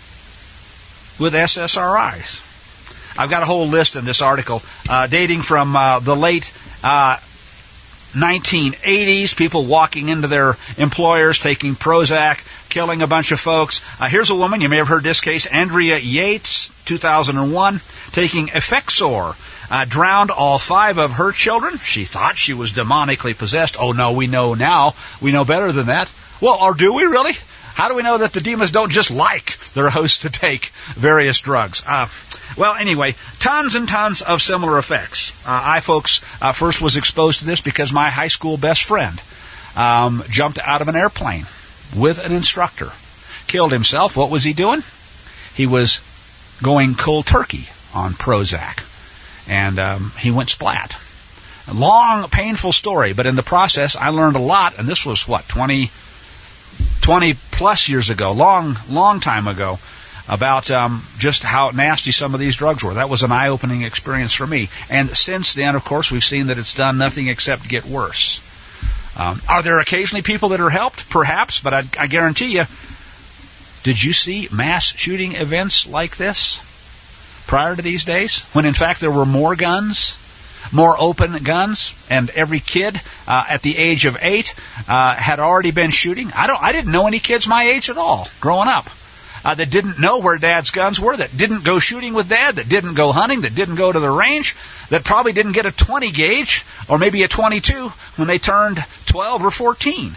with S S R Is. I've got a whole list in this article uh, dating from uh, the late uh, nineteen eighties, people walking into their employers, taking Prozac, killing a bunch of folks. Uh, here's a woman, you may have heard this case, Andrea Yates, two thousand one, taking Effexor. Uh, drowned all five of her children. She thought she was demonically possessed. Oh, no, we know now. We know better than that. Well, or do we really? How do we know that the demons don't just like their hosts to take various drugs? Uh, well, anyway, tons and tons of similar effects. Uh, I, folks, uh, first was exposed to this because my high school best friend um, jumped out of an airplane with an instructor, killed himself. What was he doing? He was going cold turkey on Prozac, and um, he went splat. A long, painful story, but in the process, I learned a lot, and this was, what, twenty, twenty plus years ago, long, long time ago, about um, just how nasty some of these drugs were. That was an eye-opening experience for me. And since then, of course, we've seen that it's done nothing except get worse. Um, are there occasionally people that are helped? Perhaps, but I, I guarantee you, did you see mass shooting events like this prior to these days, when in fact there were more guns, more open guns, and every kid uh, at the age of eight uh, had already been shooting? I don't. I didn't know any kids my age at all growing up uh, that didn't know where Dad's guns were, that didn't go shooting with Dad, that didn't go hunting, that didn't go to the range, that probably didn't get a twenty gauge or maybe a twenty-two when they turned twelve or fourteen.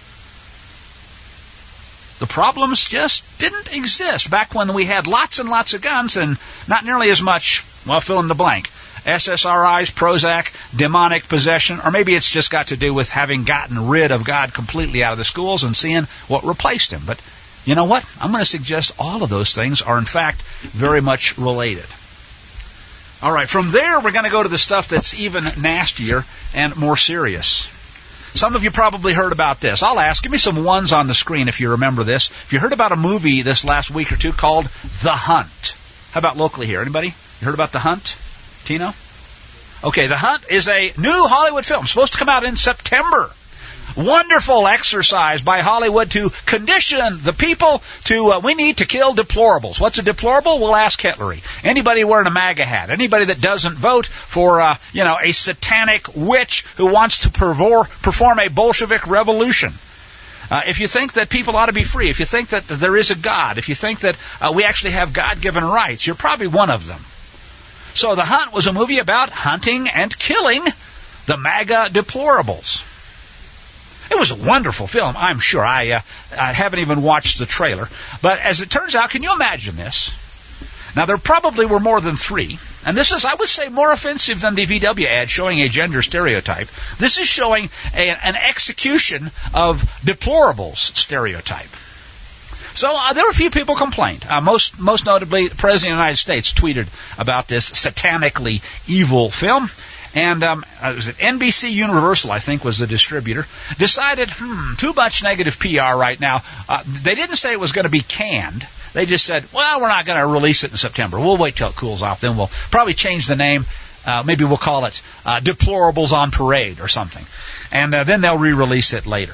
The problems just didn't exist back when we had lots and lots of guns and not nearly as much, well, fill in the blank. S S R Is, Prozac, demonic possession, or maybe it's just got to do with having gotten rid of God completely out of the schools and seeing what replaced him. But you know what? I'm going to suggest all of those things are in fact very much related. All right, from there we're going to go to the stuff that's even nastier and more serious. Some of you probably heard about this. I'll ask, give me some ones on the screen if you remember this. If you heard about a movie this last week or two called The Hunt. How about locally here? Anybody? You heard about The Hunt? Tino? Okay, The Hunt is a new Hollywood film supposed to come out in September. Wonderful exercise by Hollywood to condition the people to, uh, we need to kill deplorables. What's a deplorable? We'll ask Hitlery. Anybody wearing a MAGA hat. Anybody that doesn't vote for, uh, you know, a satanic witch who wants to pervor, perform a Bolshevik revolution. Uh, if you think that people ought to be free, if you think that there is a God, if you think that uh, we actually have God-given rights, you're probably one of them. So The Hunt was a movie about hunting and killing the MAGA deplorables. It was a wonderful film, I'm sure. I, uh, I haven't even watched the trailer. But as it turns out, can you imagine this? Now, there probably were more than three. And this is, I would say, more offensive than the V W ad showing a gender stereotype. This is showing a, an execution of deplorables stereotype. So uh, there were a few people complained. Uh, most most notably, the President of the United States tweeted about this satanically evil film. And um, uh, was it N B C Universal, I think, was the distributor, decided, hmm, too much negative P R right now. Uh, they didn't say it was going to be canned. They just said, well, we're not going to release it in September. We'll wait till it cools off. Then we'll probably change the name. Uh, maybe we'll call it uh, Deplorables on Parade or something. And uh, then they'll re-release it later.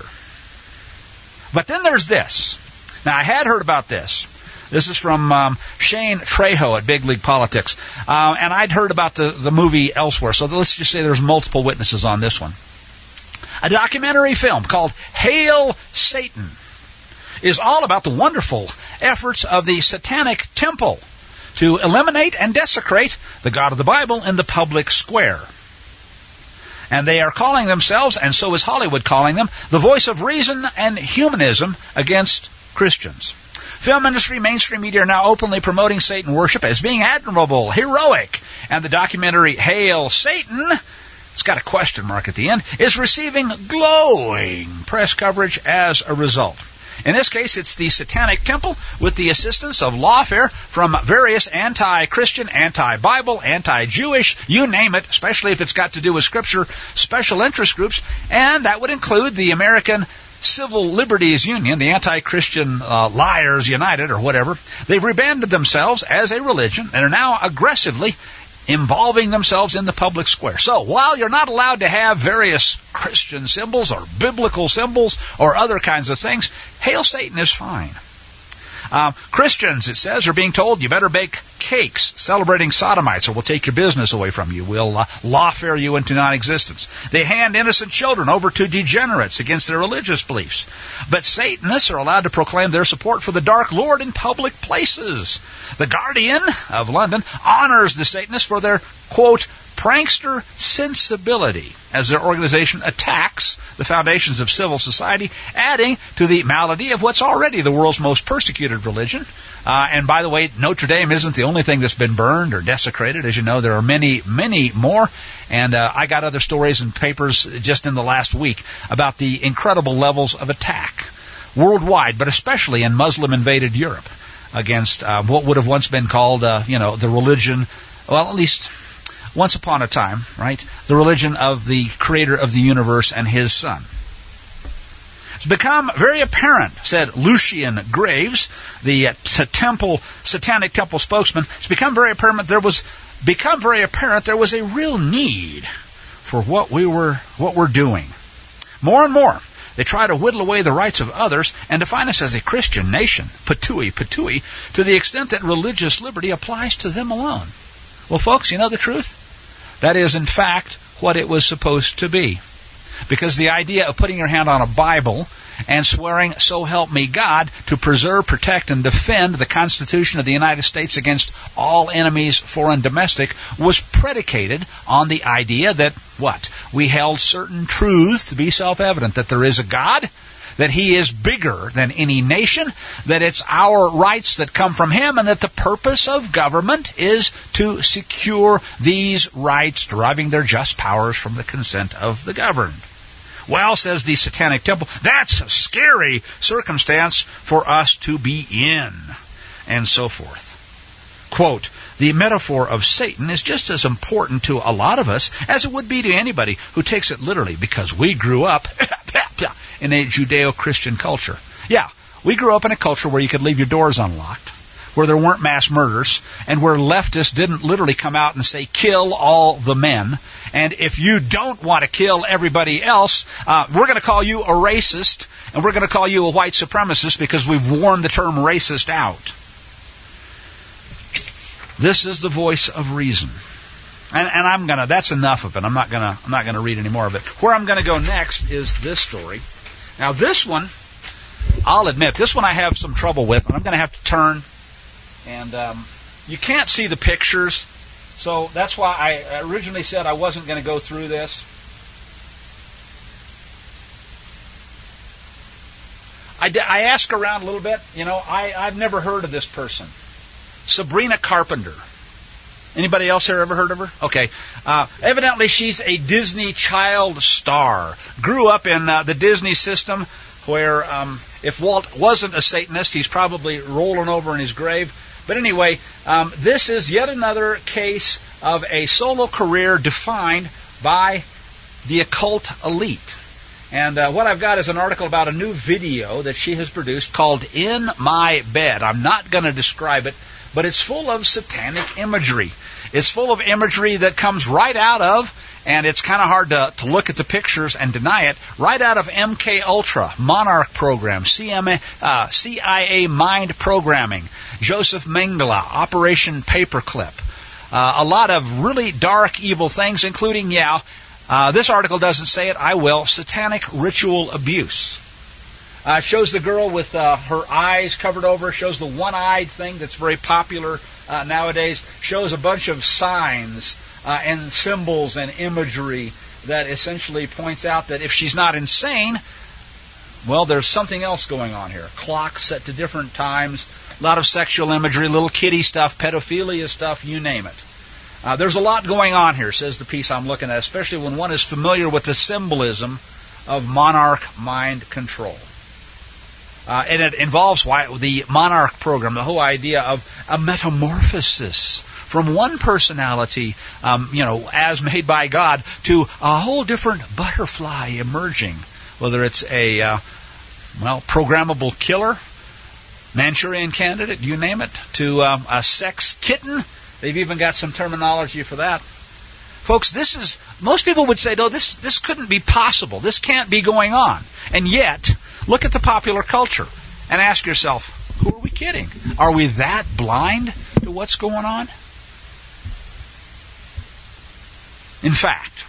But then there's this. Now, I had heard about this. This is from um, Shane Trejo at Big League Politics. Uh, and I'd heard about the, the movie elsewhere. So let's just say there's multiple witnesses on this one. A documentary film called Hail Satan is all about the wonderful efforts of the Satanic Temple to eliminate and desecrate the God of the Bible in the public square. And they are calling themselves, and so is Hollywood calling them, the voice of reason and humanism against Christians. Film industry, mainstream media are now openly promoting Satan worship as being admirable, heroic, and the documentary Hail Satan, it's got a question mark at the end, is receiving glowing press coverage as a result. In this case, it's the Satanic Temple with the assistance of lawfare from various anti-Christian, anti-Bible, anti-Jewish, you name it, especially if it's got to do with Scripture, special interest groups, and that would include the American Civil Liberties Union, the Anti-Christian uh, Liars United, or whatever. They've rebranded themselves as a religion and are now aggressively involving themselves in the public square. So, while you're not allowed to have various Christian symbols or biblical symbols or other kinds of things, Hail Satan is fine. Um, Christians, it says, are being told you better bake cakes celebrating sodomites or we'll take your business away from you. We'll uh, lawfare you into non-existence. They hand innocent children over to degenerates against their religious beliefs. But Satanists are allowed to proclaim their support for the Dark Lord in public places. The Guardian of London honors the Satanists for their, quote, prankster sensibility as their organization attacks the foundations of civil society, adding to the malady of what's already the world's most persecuted religion. Uh, and by the way, Notre Dame isn't the only thing that's been burned or desecrated. As you know, there are many, many more. And uh, I got other stories and papers just in the last week about the incredible levels of attack worldwide, but especially in Muslim-invaded Europe against uh, what would have once been called, uh, you know, the religion, well, at least once upon a time, right? The religion of the creator of the universe and his son. It's become very apparent, said Lucian Graves, the uh, temple, Satanic Temple spokesman, it's become very apparent there was become very apparent there was a real need for what we were what we're doing. More and more, they try to whittle away the rights of others and define us as a Christian nation, patui, patui, to the extent that religious liberty applies to them alone. Well, folks, you know the truth? That is, in fact, what it was supposed to be. Because the idea of putting your hand on a Bible and swearing, so help me God, to preserve, protect, and defend the Constitution of the United States against all enemies, foreign, domestic, was predicated on the idea that, what? We held certain truths to be self-evident, that there is a God, that He is bigger than any nation, that it's our rights that come from Him, and that the purpose of government is to secure these rights, deriving their just powers from the consent of the governed. Well, says the Satanic Temple, that's a scary circumstance for us to be in, and so forth. Quote, the metaphor of Satan is just as important to a lot of us as it would be to anybody who takes it literally, because we grew up in a Judeo-Christian culture. Yeah, we grew up in a culture where you could leave your doors unlocked, where there weren't mass murders, and where leftists didn't literally come out and say, kill all the men. And if you don't want to kill everybody else, uh, we're going to call you a racist, and we're going to call you a white supremacist because we've worn the term racist out. This is the voice of reason. And, and I'm gonna, that's enough of it. I'm not gonna, I'm not gonna read any more of it. Where I'm gonna go next is this story. Now this one, I'll admit, this one I have some trouble with, and I'm gonna have to turn, and um, you can't see the pictures, so that's why I originally said I wasn't gonna go through this. I, I asked around a little bit, you know, I, I've never heard of this person. Sabrina Carpenter. Anybody else here ever heard of her? Okay. Uh, evidently, she's a Disney child star. Grew up in uh, the Disney system where um, if Walt wasn't a Satanist, he's probably rolling over in his grave. But anyway, um, this is yet another case of a solo career defined by the occult elite. And uh, what I've got is an article about a new video that she has produced called In My Bed. I'm not going to describe it, but it's full of satanic imagery. It's full of imagery that comes right out of, and it's kind of hard to, to look at the pictures and deny it, right out of M K Ultra, Monarch program, C M A, uh, C I A mind programming, Joseph Mengele, Operation Paperclip. Uh, a lot of really dark, evil things, including, yeah, uh, this article doesn't say it, I will, satanic ritual abuse. Uh, it shows the girl with uh, her eyes covered over, shows the one-eyed thing that's very popular uh, nowadays, shows a bunch of signs uh, and symbols and imagery that essentially points out that if she's not insane, Well, there's something else going on here. Clocks set to different times, a lot of sexual imagery, little kiddie stuff, pedophilia stuff, you name it. Uh, there's a lot going on here, says the piece I'm looking at, especially when one is familiar with the symbolism of monarch mind control. Uh, and it involves why, the monarch program, the whole idea of a metamorphosis from one personality, um, you know, as made by God, to a whole different butterfly emerging. Whether it's a, uh, well, programmable killer, Manchurian candidate, you name it, to um, a sex kitten. They've even got some terminology for that. Folks, this is, most people would say, no, this, this couldn't be possible. This can't be going on. And yet, look at the popular culture and ask yourself, who are we kidding? Are we that blind to what's going on? In fact,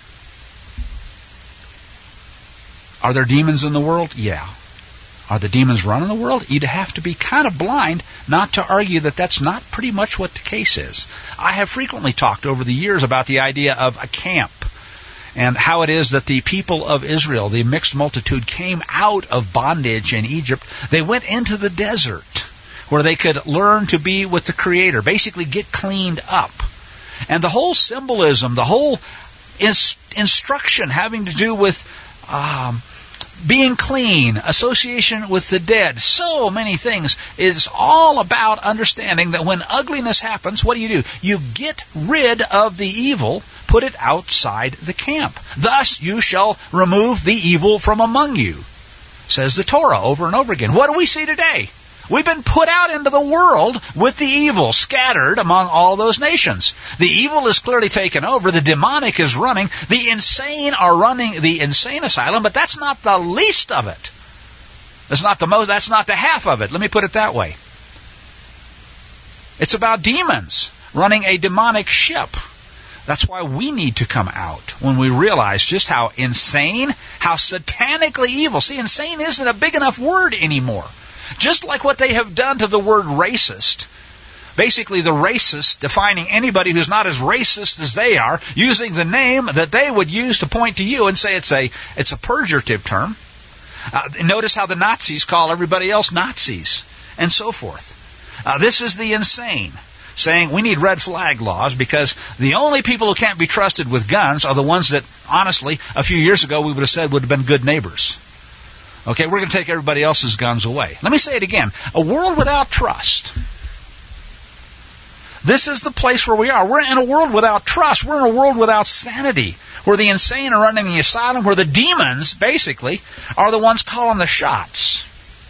are there demons in the world? Yeah. Are the demons running the world? You'd have to be kind of blind not to argue that that's not pretty much what the case is. I have frequently talked over the years about the idea of a camp and how it is that the people of Israel, the mixed multitude, came out of bondage in Egypt. They went into the desert where they could learn to be with the Creator, basically get cleaned up. And the whole symbolism, the whole ins- instruction having to do with um, being clean, association with the dead, so many things, is all about understanding that when ugliness happens, what do you do? You get rid of the evil, put it outside the camp. Thus you shall remove the evil from among you, says the Torah over and over again. What do we see today? We've been put out into the world with the evil scattered among all those nations. The evil is clearly taken over. The demonic is running. The insane are running the insane asylum, but that's not the least of it. That's not the most, that's not the half of it. Let me put it that way. It's about demons running a demonic ship. That's why we need to come out when we realize just how insane, how satanically evil. See, insane isn't a big enough word anymore. Just like what they have done to the word racist. Basically, the racist defining anybody who's not as racist as they are, using the name that they would use to point to you and say it's a it's a pejorative term. Uh, notice how the Nazis call everybody else Nazis, and so forth. Uh, this is the insane, saying we need red flag laws because the only people who can't be trusted with guns are the ones that, honestly, a few years ago we would have said would have been good neighbors. Okay, we're going to take everybody else's guns away. Let me say it again. A world without trust. This is the place where we are. We're in a world without trust. We're in a world without sanity, where the insane are running the asylum, where the demons, basically, are the ones calling the shots.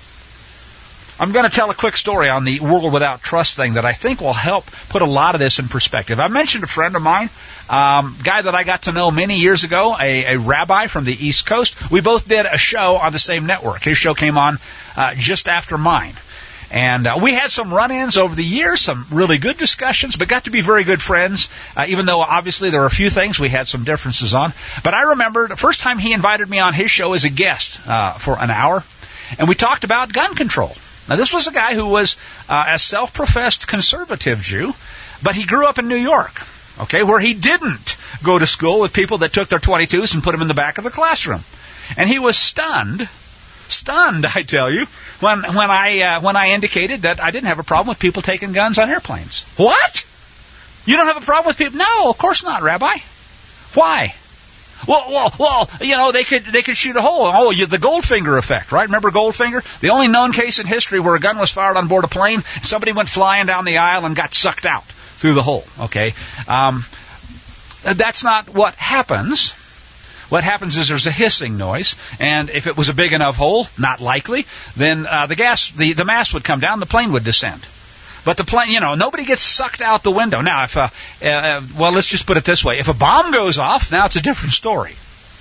I'm going to tell a quick story on the world without trust thing that I think will help put a lot of this in perspective. I mentioned a friend of mine, um, guy that I got to know many years ago, a, a rabbi from the East Coast. We both did a show on the same network. His show came on uh, just after mine. And uh, we had some run-ins over the years, some really good discussions, but got to be very good friends, uh, even though obviously there were a few things we had some differences on. But I remember the first time he invited me on his show as a guest uh, for an hour, and we talked about gun control. Now, this was a guy who was uh, a self-professed conservative Jew, but he grew up in New York, okay, where he didn't go to school with people that took their twenty-twos and put them in the back of the classroom. And he was stunned, stunned, I tell you, when when I uh, when I indicated that I didn't have a problem with people taking guns on airplanes. What? You don't have a problem with people? No, of course not, Rabbi. Why? Well, well, well, you know, they could they could shoot a hole. Oh, you, the Goldfinger effect, right? Remember Goldfinger? The only known case in history where a gun was fired on board a plane, and somebody went flying down the aisle and got sucked out through the hole, okay? Um, that's not what happens. What happens is there's a hissing noise, and if it was a big enough hole, not likely, then uh, the gas, the, the mast would come down, the plane would descend. But the plane, you know, nobody gets sucked out the window. Now, if, uh, uh, well, let's just put it this way. If a bomb goes off, now it's a different story.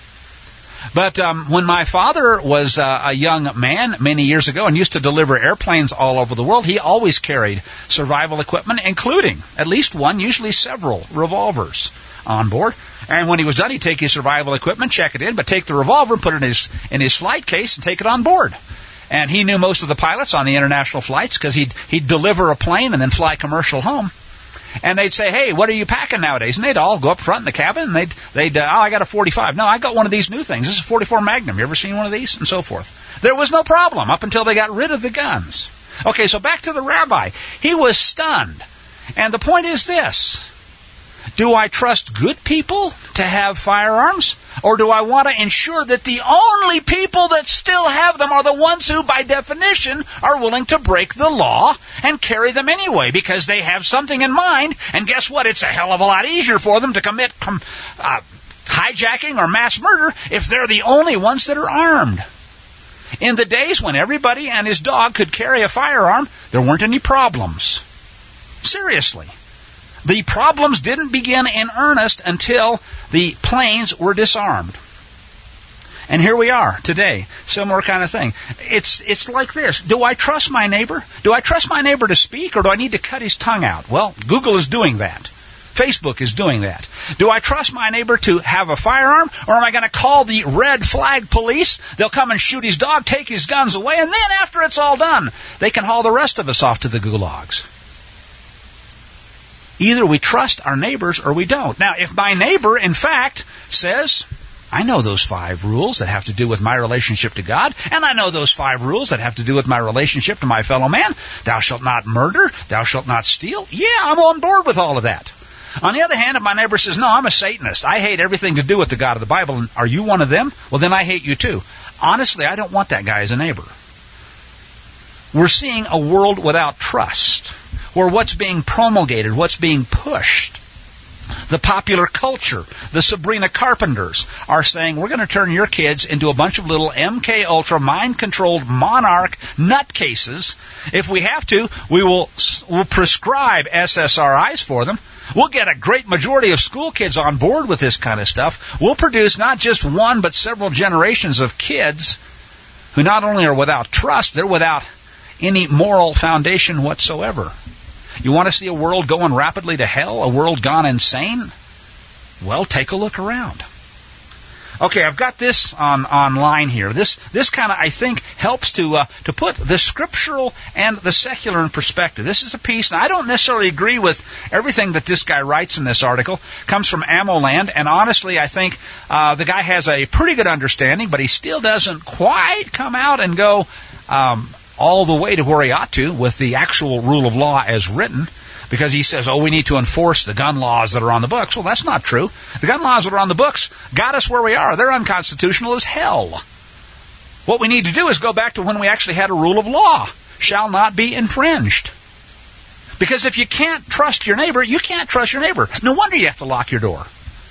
But um, when my father was uh, a young man many years ago and used to deliver airplanes all over the world, he always carried survival equipment, including at least one, usually several revolvers on board. And when he was done, he'd take his survival equipment, check it in, but take the revolver and put it in his, in his flight case and take it on board. And he knew most of the pilots on the international flights because he'd, he'd deliver a plane and then fly commercial home. And they'd say, hey, what are you packing nowadays? And they'd all go up front in the cabin, and they'd, they'd uh, oh, I got a forty-five. No, I got one of these new things. This is a forty-four Magnum. You ever seen one of these? And so forth. There was no problem up until they got rid of the guns. Okay, so back to the rabbi. He was stunned. And the point is this. Do I trust good people to have firearms? Or do I want to ensure that the only people that still have them are the ones who, by definition, are willing to break the law and carry them anyway because they have something in mind, and guess what? It's a hell of a lot easier for them to commit um, uh, hijacking or mass murder if they're the only ones that are armed. In the days when everybody and his dog could carry a firearm, there weren't any problems. Seriously. The problems didn't begin in earnest until the planes were disarmed. And here we are today, similar kind of thing. It's it's like this. Do I trust my neighbor? Do I trust my neighbor to speak, or do I need to cut his tongue out? Well, Google is doing that. Facebook is doing that. Do I trust my neighbor to have a firearm, or am I going to call the red flag police? They'll come and shoot his dog, take his guns away, and then after it's all done, they can haul the rest of us off to the gulags. Either we trust our neighbors or we don't. Now, if my neighbor, in fact, says, I know those five rules that have to do with my relationship to God, and I know those five rules that have to do with my relationship to my fellow man. Thou shalt not murder. Thou shalt not steal. Yeah, I'm on board with all of that. On the other hand, if my neighbor says, no, I'm a Satanist. I hate everything to do with the God of the Bible. And are you one of them? Well, then I hate you too. Honestly, I don't want that guy as a neighbor. We're seeing a world without trust, where what's being promulgated, what's being pushed, the popular culture, the Sabrina Carpenters are saying, we're going to turn your kids into a bunch of little M K Ultra mind-controlled monarch nutcases. If we have to, we will we'll prescribe S S R Is for them. We'll get a great majority of school kids on board with this kind of stuff. We'll produce not just one, but several generations of kids who not only are without trust, they're without any moral foundation whatsoever. You want to see a world going rapidly to hell? A world gone insane? Well, take a look around. Okay, I've got this on online here. This this kind of, I think, helps to uh, to put the scriptural and the secular in perspective. This is a piece, and I don't necessarily agree with everything that this guy writes in this article. It comes from AmmoLand, and honestly, I think uh, the guy has a pretty good understanding, but he still doesn't quite come out and go Um, all the way to where he ought to with the actual rule of law as written, because he says, oh, we need to enforce the gun laws that are on the books. Well, that's not true. The gun laws that are on the books got us where we are. They're unconstitutional as hell. What we need to do is go back to when we actually had a rule of law. Shall not be infringed. Because if you can't trust your neighbor, you can't trust your neighbor. No wonder you have to lock your door.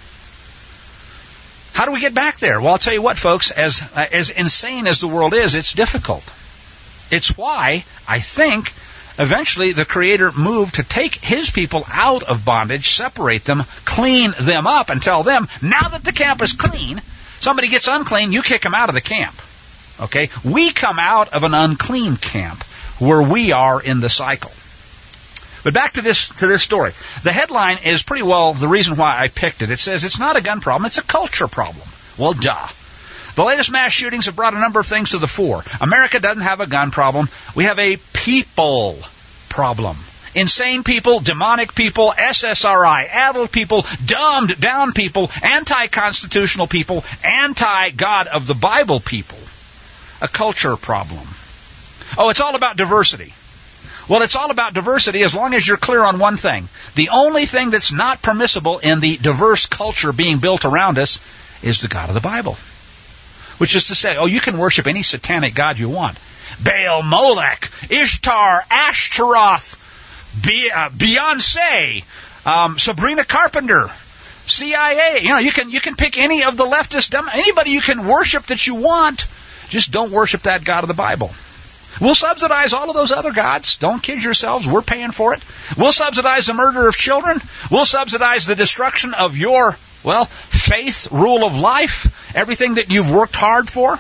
How do we get back there? Well, I'll tell you what, folks, as uh, as insane as the world is, it's difficult. It's why I think eventually the Creator moved to take His people out of bondage, separate them, clean them up, and tell them, now that the camp is clean, somebody gets unclean, you kick them out of the camp. Okay? We come out of an unclean camp where we are in the cycle. But back to this to this story. The headline is pretty well the reason why I picked it. It says it's not a gun problem, it's a culture problem. Well, duh. The latest mass shootings have brought a number of things to the fore. America doesn't have a gun problem. We have a people problem. Insane people, demonic people, S S R I, addled people, dumbed down people, anti-constitutional people, anti-God of the Bible people. A culture problem. Oh, it's all about diversity. Well, it's all about diversity as long as you're clear on one thing. The only thing that's not permissible in the diverse culture being built around us is the God of the Bible. Which is to say, oh, you can worship any satanic god you want. Baal, Molech, Ishtar, Ashtaroth, Be- uh, Beyonce, um, Sabrina Carpenter, C I A. You know, you can you can pick any of the leftist, dumb, anybody you can worship that you want. Just don't worship that God of the Bible. We'll subsidize all of those other gods. Don't kid yourselves. We're paying for it. We'll subsidize the murder of children. We'll subsidize the destruction of your, well, faith, rule of life, everything that you've worked hard for.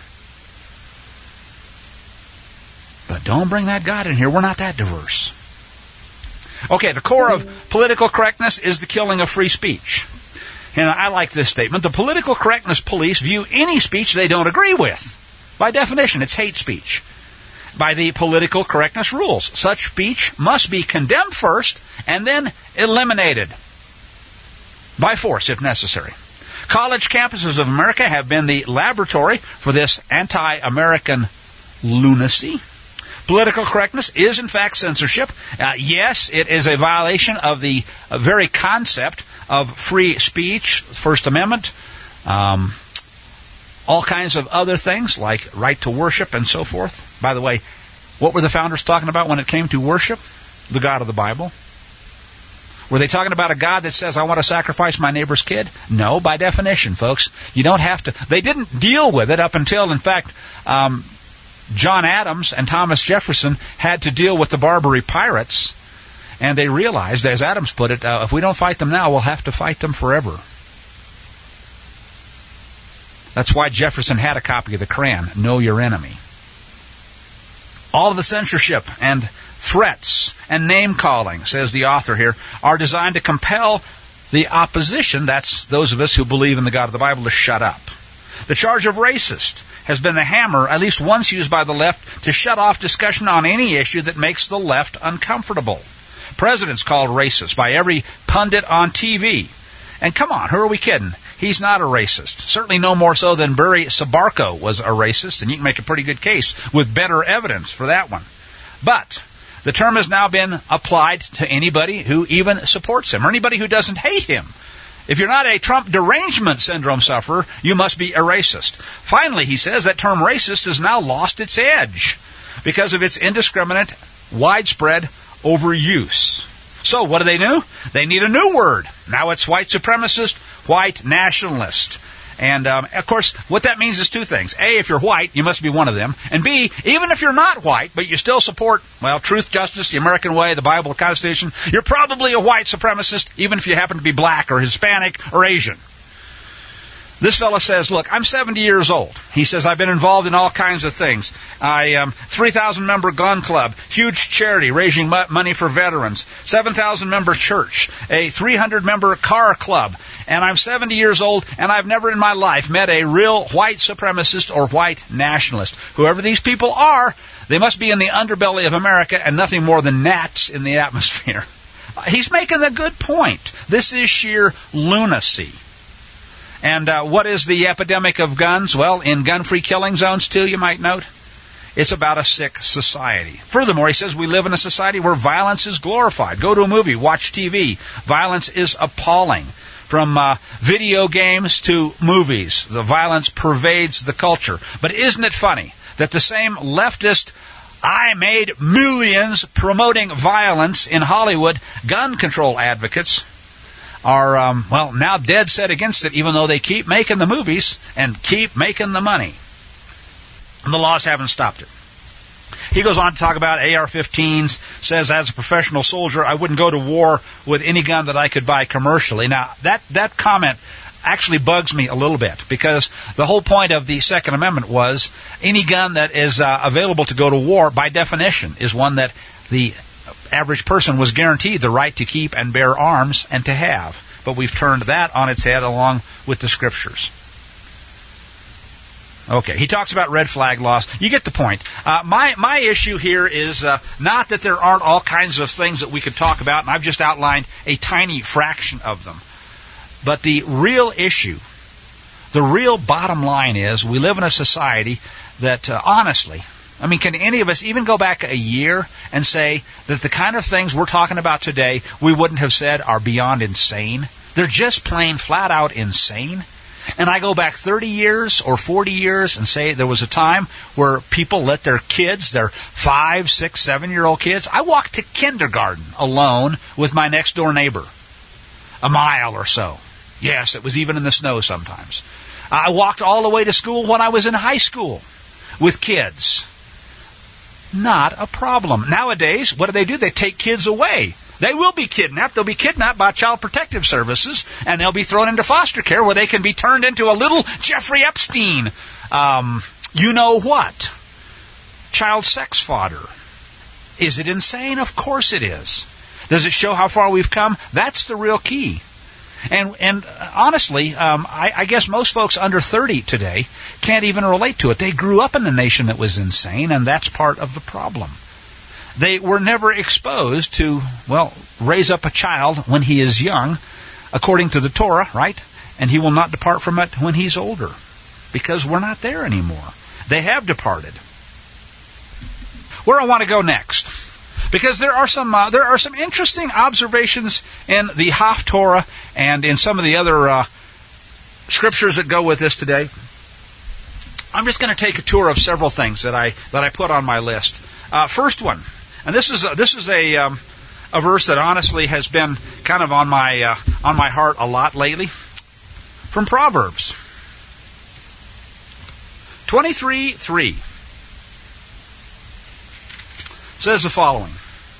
But don't bring that God in here. We're not that diverse. Okay, the core of political correctness is the killing of free speech. And I like this statement. The political correctness police view any speech they don't agree with. By definition, it's hate speech. by the political correctness rules. Such speech must be condemned first and then eliminated by force if necessary. College campuses of America have been the laboratory for this anti-American lunacy. Political correctness is, in fact, censorship. Uh, yes, it is a violation of the uh, very concept of free speech, First Amendment, um, all kinds of other things like right to worship and so forth. By the way, what were the founders talking about when it came to worship? The God of the Bible. Were they talking about a God that says, I want to sacrifice my neighbor's kid? No, by definition, folks. You don't have to. They didn't deal with it up until, in fact, um, John Adams and Thomas Jefferson had to deal with the Barbary pirates, and they realized, as Adams put it, uh, if we don't fight them now, we'll have to fight them forever. That's why Jefferson had a copy of the Koran, Know Your Enemy. All of the censorship and threats and name-calling, says the author here, are designed to compel the opposition, that's those of us who believe in the God of the Bible, to shut up. The charge of racist has been the hammer at least once used by the left to shut off discussion on any issue that makes the left uncomfortable. President's called racist by every pundit on T V. And come on, who are we kidding? He's not a racist. Certainly no more so than Barry Sabarco was a racist, and you can make a pretty good case with better evidence for that one. But the term has now been applied to anybody who even supports him, or anybody who doesn't hate him. If you're not a Trump derangement syndrome sufferer, you must be a racist. Finally, he says that term racist has now lost its edge because of its indiscriminate, widespread overuse. So what do they do? They need a new word. Now it's white supremacist, white nationalist. And, um, of course, what that means is two things. A, if you're white, you must be one of them. And B, even if you're not white, but you still support, well, truth, justice, the American way, the Bible, the Constitution, you're probably a white supremacist, even if you happen to be black or Hispanic or Asian. This fellow says, look, I'm seventy years old. He says, I've been involved in all kinds of things. I um, three thousand member gun club, huge charity raising money for veterans, seven thousand member church, a three hundred member car club, and I'm seventy years old, and I've never in my life met a real white supremacist or white nationalist. Whoever these people are, they must be in the underbelly of America and nothing more than gnats in the atmosphere. He's making a good point. This is sheer lunacy. And uh, what is the epidemic of guns? Well, in gun-free killing zones, too, you might note, it's about a sick society. Furthermore, he says we live in a society where violence is glorified. Go to a movie, watch T V. Violence is appalling. From uh, video games to movies, the violence pervades the culture. But isn't it funny that the same leftist, I made millions promoting violence in Hollywood, gun control advocates, are, um, well, now dead set against it, even though they keep making the movies and keep making the money. And the laws haven't stopped it. He goes on to talk about A R fifteens, says, as a professional soldier, I wouldn't go to war with any gun that I could buy commercially. Now, that, that comment actually bugs me a little bit, because the whole point of the Second Amendment was any gun that is uh, available to go to war, by definition, is one that the average person was guaranteed the right to keep and bear arms and to have. But we've turned that on its head along with the Scriptures. Okay, he talks about red flag laws. You get the point. Uh, my my issue here is uh, not that there aren't all kinds of things that we could talk about, and I've just outlined a tiny fraction of them. But the real issue, the real bottom line is we live in a society that, uh, honestly, I mean, can any of us even go back a year and say that the kind of things we're talking about today we wouldn't have said are beyond insane? They're just plain flat out insane. And I go back thirty years or forty years and say there was a time where people let their kids, their five, six, seven-year-old kids, I walked to kindergarten alone with my next-door neighbor, a mile or so. Yes, it was even in the snow sometimes. I walked all the way to school when I was in high school with kids. Not a problem. Nowadays, what do they do? They take kids away. They will be kidnapped. They'll be kidnapped by Child Protective Services, and they'll be thrown into foster care where they can be turned into a little Jeffrey Epstein, um, you know what, child sex fodder. Is it insane? Of course it is. Does it show how far we've come? That's the real key. And and honestly, um, I, I guess most folks under thirty today can't even relate to it. They grew up in a nation that was insane, and that's part of the problem. They were never exposed to, well, raise up a child when he is young, according to the Torah, right? And he will not depart from it when he's older, because we're not there anymore. They have departed. Where I want to go next, because there are some uh, there are some interesting observations in the Haftorah and in some of the other uh, scriptures that go with this today. I'm just going to take a tour of several things that I that I put on my list. Uh, first one, and this is a, this is a um, a verse that honestly has been kind of on my uh, on my heart a lot lately, from Proverbs twenty-three three. Says the following.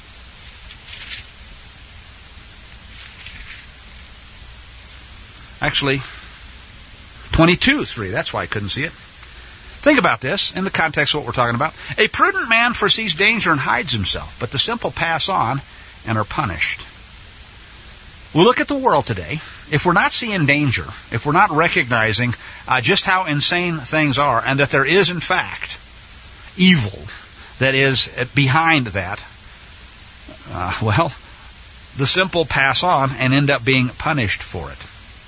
Actually, twenty-two three. That's why I couldn't see it. Think about this in the context of what we're talking about. A prudent man foresees danger and hides himself, but the simple pass on and are punished. We look at the world today. If we're not seeing danger, if we're not recognizing uh, just how insane things are, and that there is, in fact, evil that is behind that, uh, well, the simple pass on and end up being punished for it.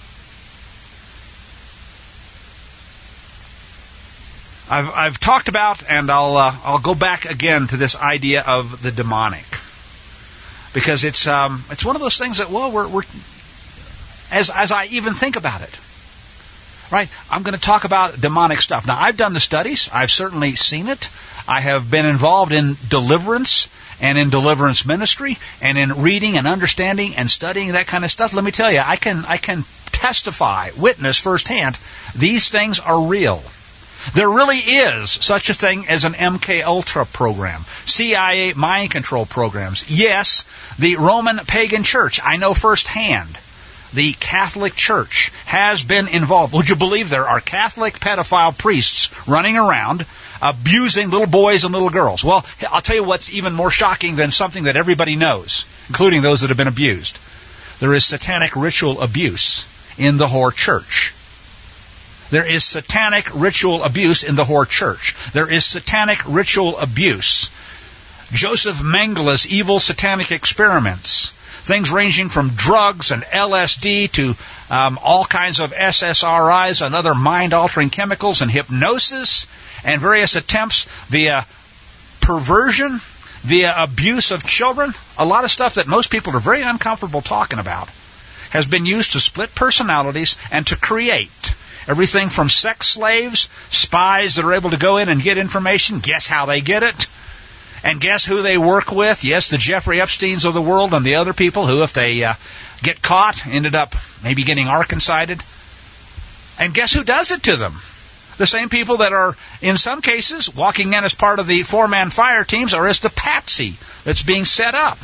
I've, I've talked about, and I'll uh, I'll go back again to this idea of the demonic, because it's um it's one of those things that, well, we're we're as as I even think about it, right? I'm going to talk about demonic stuff. Now, I've done the studies. I've certainly seen it. I have been involved in deliverance and in deliverance ministry and in reading and understanding and studying that kind of stuff. Let me tell you, I can I can testify, witness firsthand, these things are real. There really is such a thing as an M K Ultra program, C I A mind control programs. Yes, the Roman pagan church, I know firsthand, the Catholic Church has been involved. Would you believe there are Catholic pedophile priests running around abusing little boys and little girls? Well, I'll tell you what's even more shocking than something that everybody knows, including those that have been abused. There is satanic ritual abuse in the whore church. There is satanic ritual abuse in the whore church. There is satanic ritual abuse. Joseph Mengele's evil satanic experiments. Things ranging from drugs and L S D to um, all kinds of S S R Is and other mind-altering chemicals and hypnosis and various attempts via perversion, via abuse of children. A lot of stuff that most people are very uncomfortable talking about has been used to split personalities and to create everything from sex slaves, spies that are able to go in and get information. Guess how they get it? And guess who they work with? Yes, the Jeffrey Epsteins of the world and the other people who, if they uh, get caught, ended up maybe getting Arkancided. And guess who does it to them? The same people that are, in some cases, walking in as part of the four-man fire teams or as the patsy that's being set up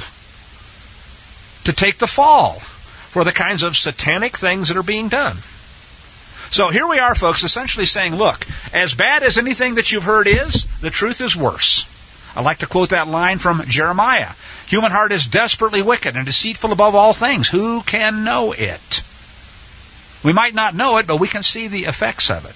to take the fall for the kinds of satanic things that are being done. So here we are, folks, essentially saying, look, as bad as anything that you've heard is, the truth is worse. I like to quote that line from Jeremiah. Human heart is desperately wicked and deceitful above all things. Who can know it? We might not know it, but we can see the effects of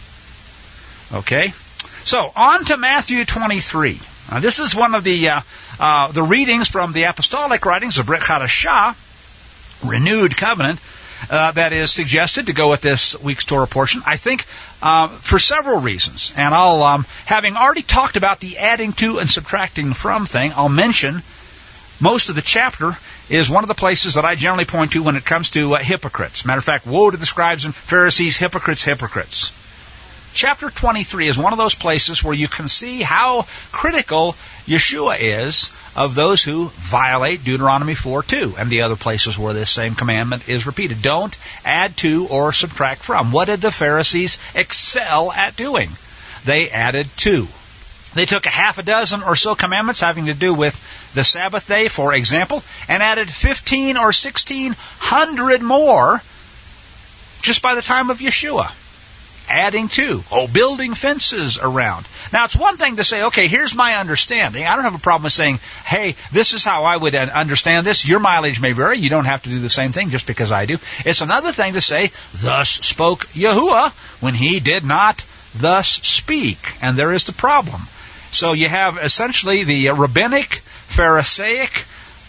it. Okay? So, on to Matthew twenty-three. Now, this is one of the uh, uh, the readings from the apostolic writings of Brit Hadashah, renewed covenant, Uh, that is suggested to go with this week's Torah portion, I think, uh, for several reasons. And I'll, um, having already talked about the adding to and subtracting from thing, I'll mention most of the chapter is one of the places that I generally point to when it comes to uh, hypocrites. Matter of fact, woe to the scribes and Pharisees, hypocrites, hypocrites. Chapter twenty-three is one of those places where you can see how critical Yeshua is of those who violate Deuteronomy four two and the other places where this same commandment is repeated. Don't add to or subtract from. What did the Pharisees excel at doing? They added to. They took a half a dozen or so commandments having to do with the Sabbath day, for example, and added fifteen or sixteen hundred more just by the time of Yeshua. adding to. Oh, building fences around. Now, it's one thing to say, okay, here's my understanding. I don't have a problem with saying, hey, this is how I would understand this. Your mileage may vary. You don't have to do the same thing just because I do. It's another thing to say, thus spoke Yahuwah, when he did not thus speak. And there is the problem. So you have essentially the rabbinic, Pharisaic,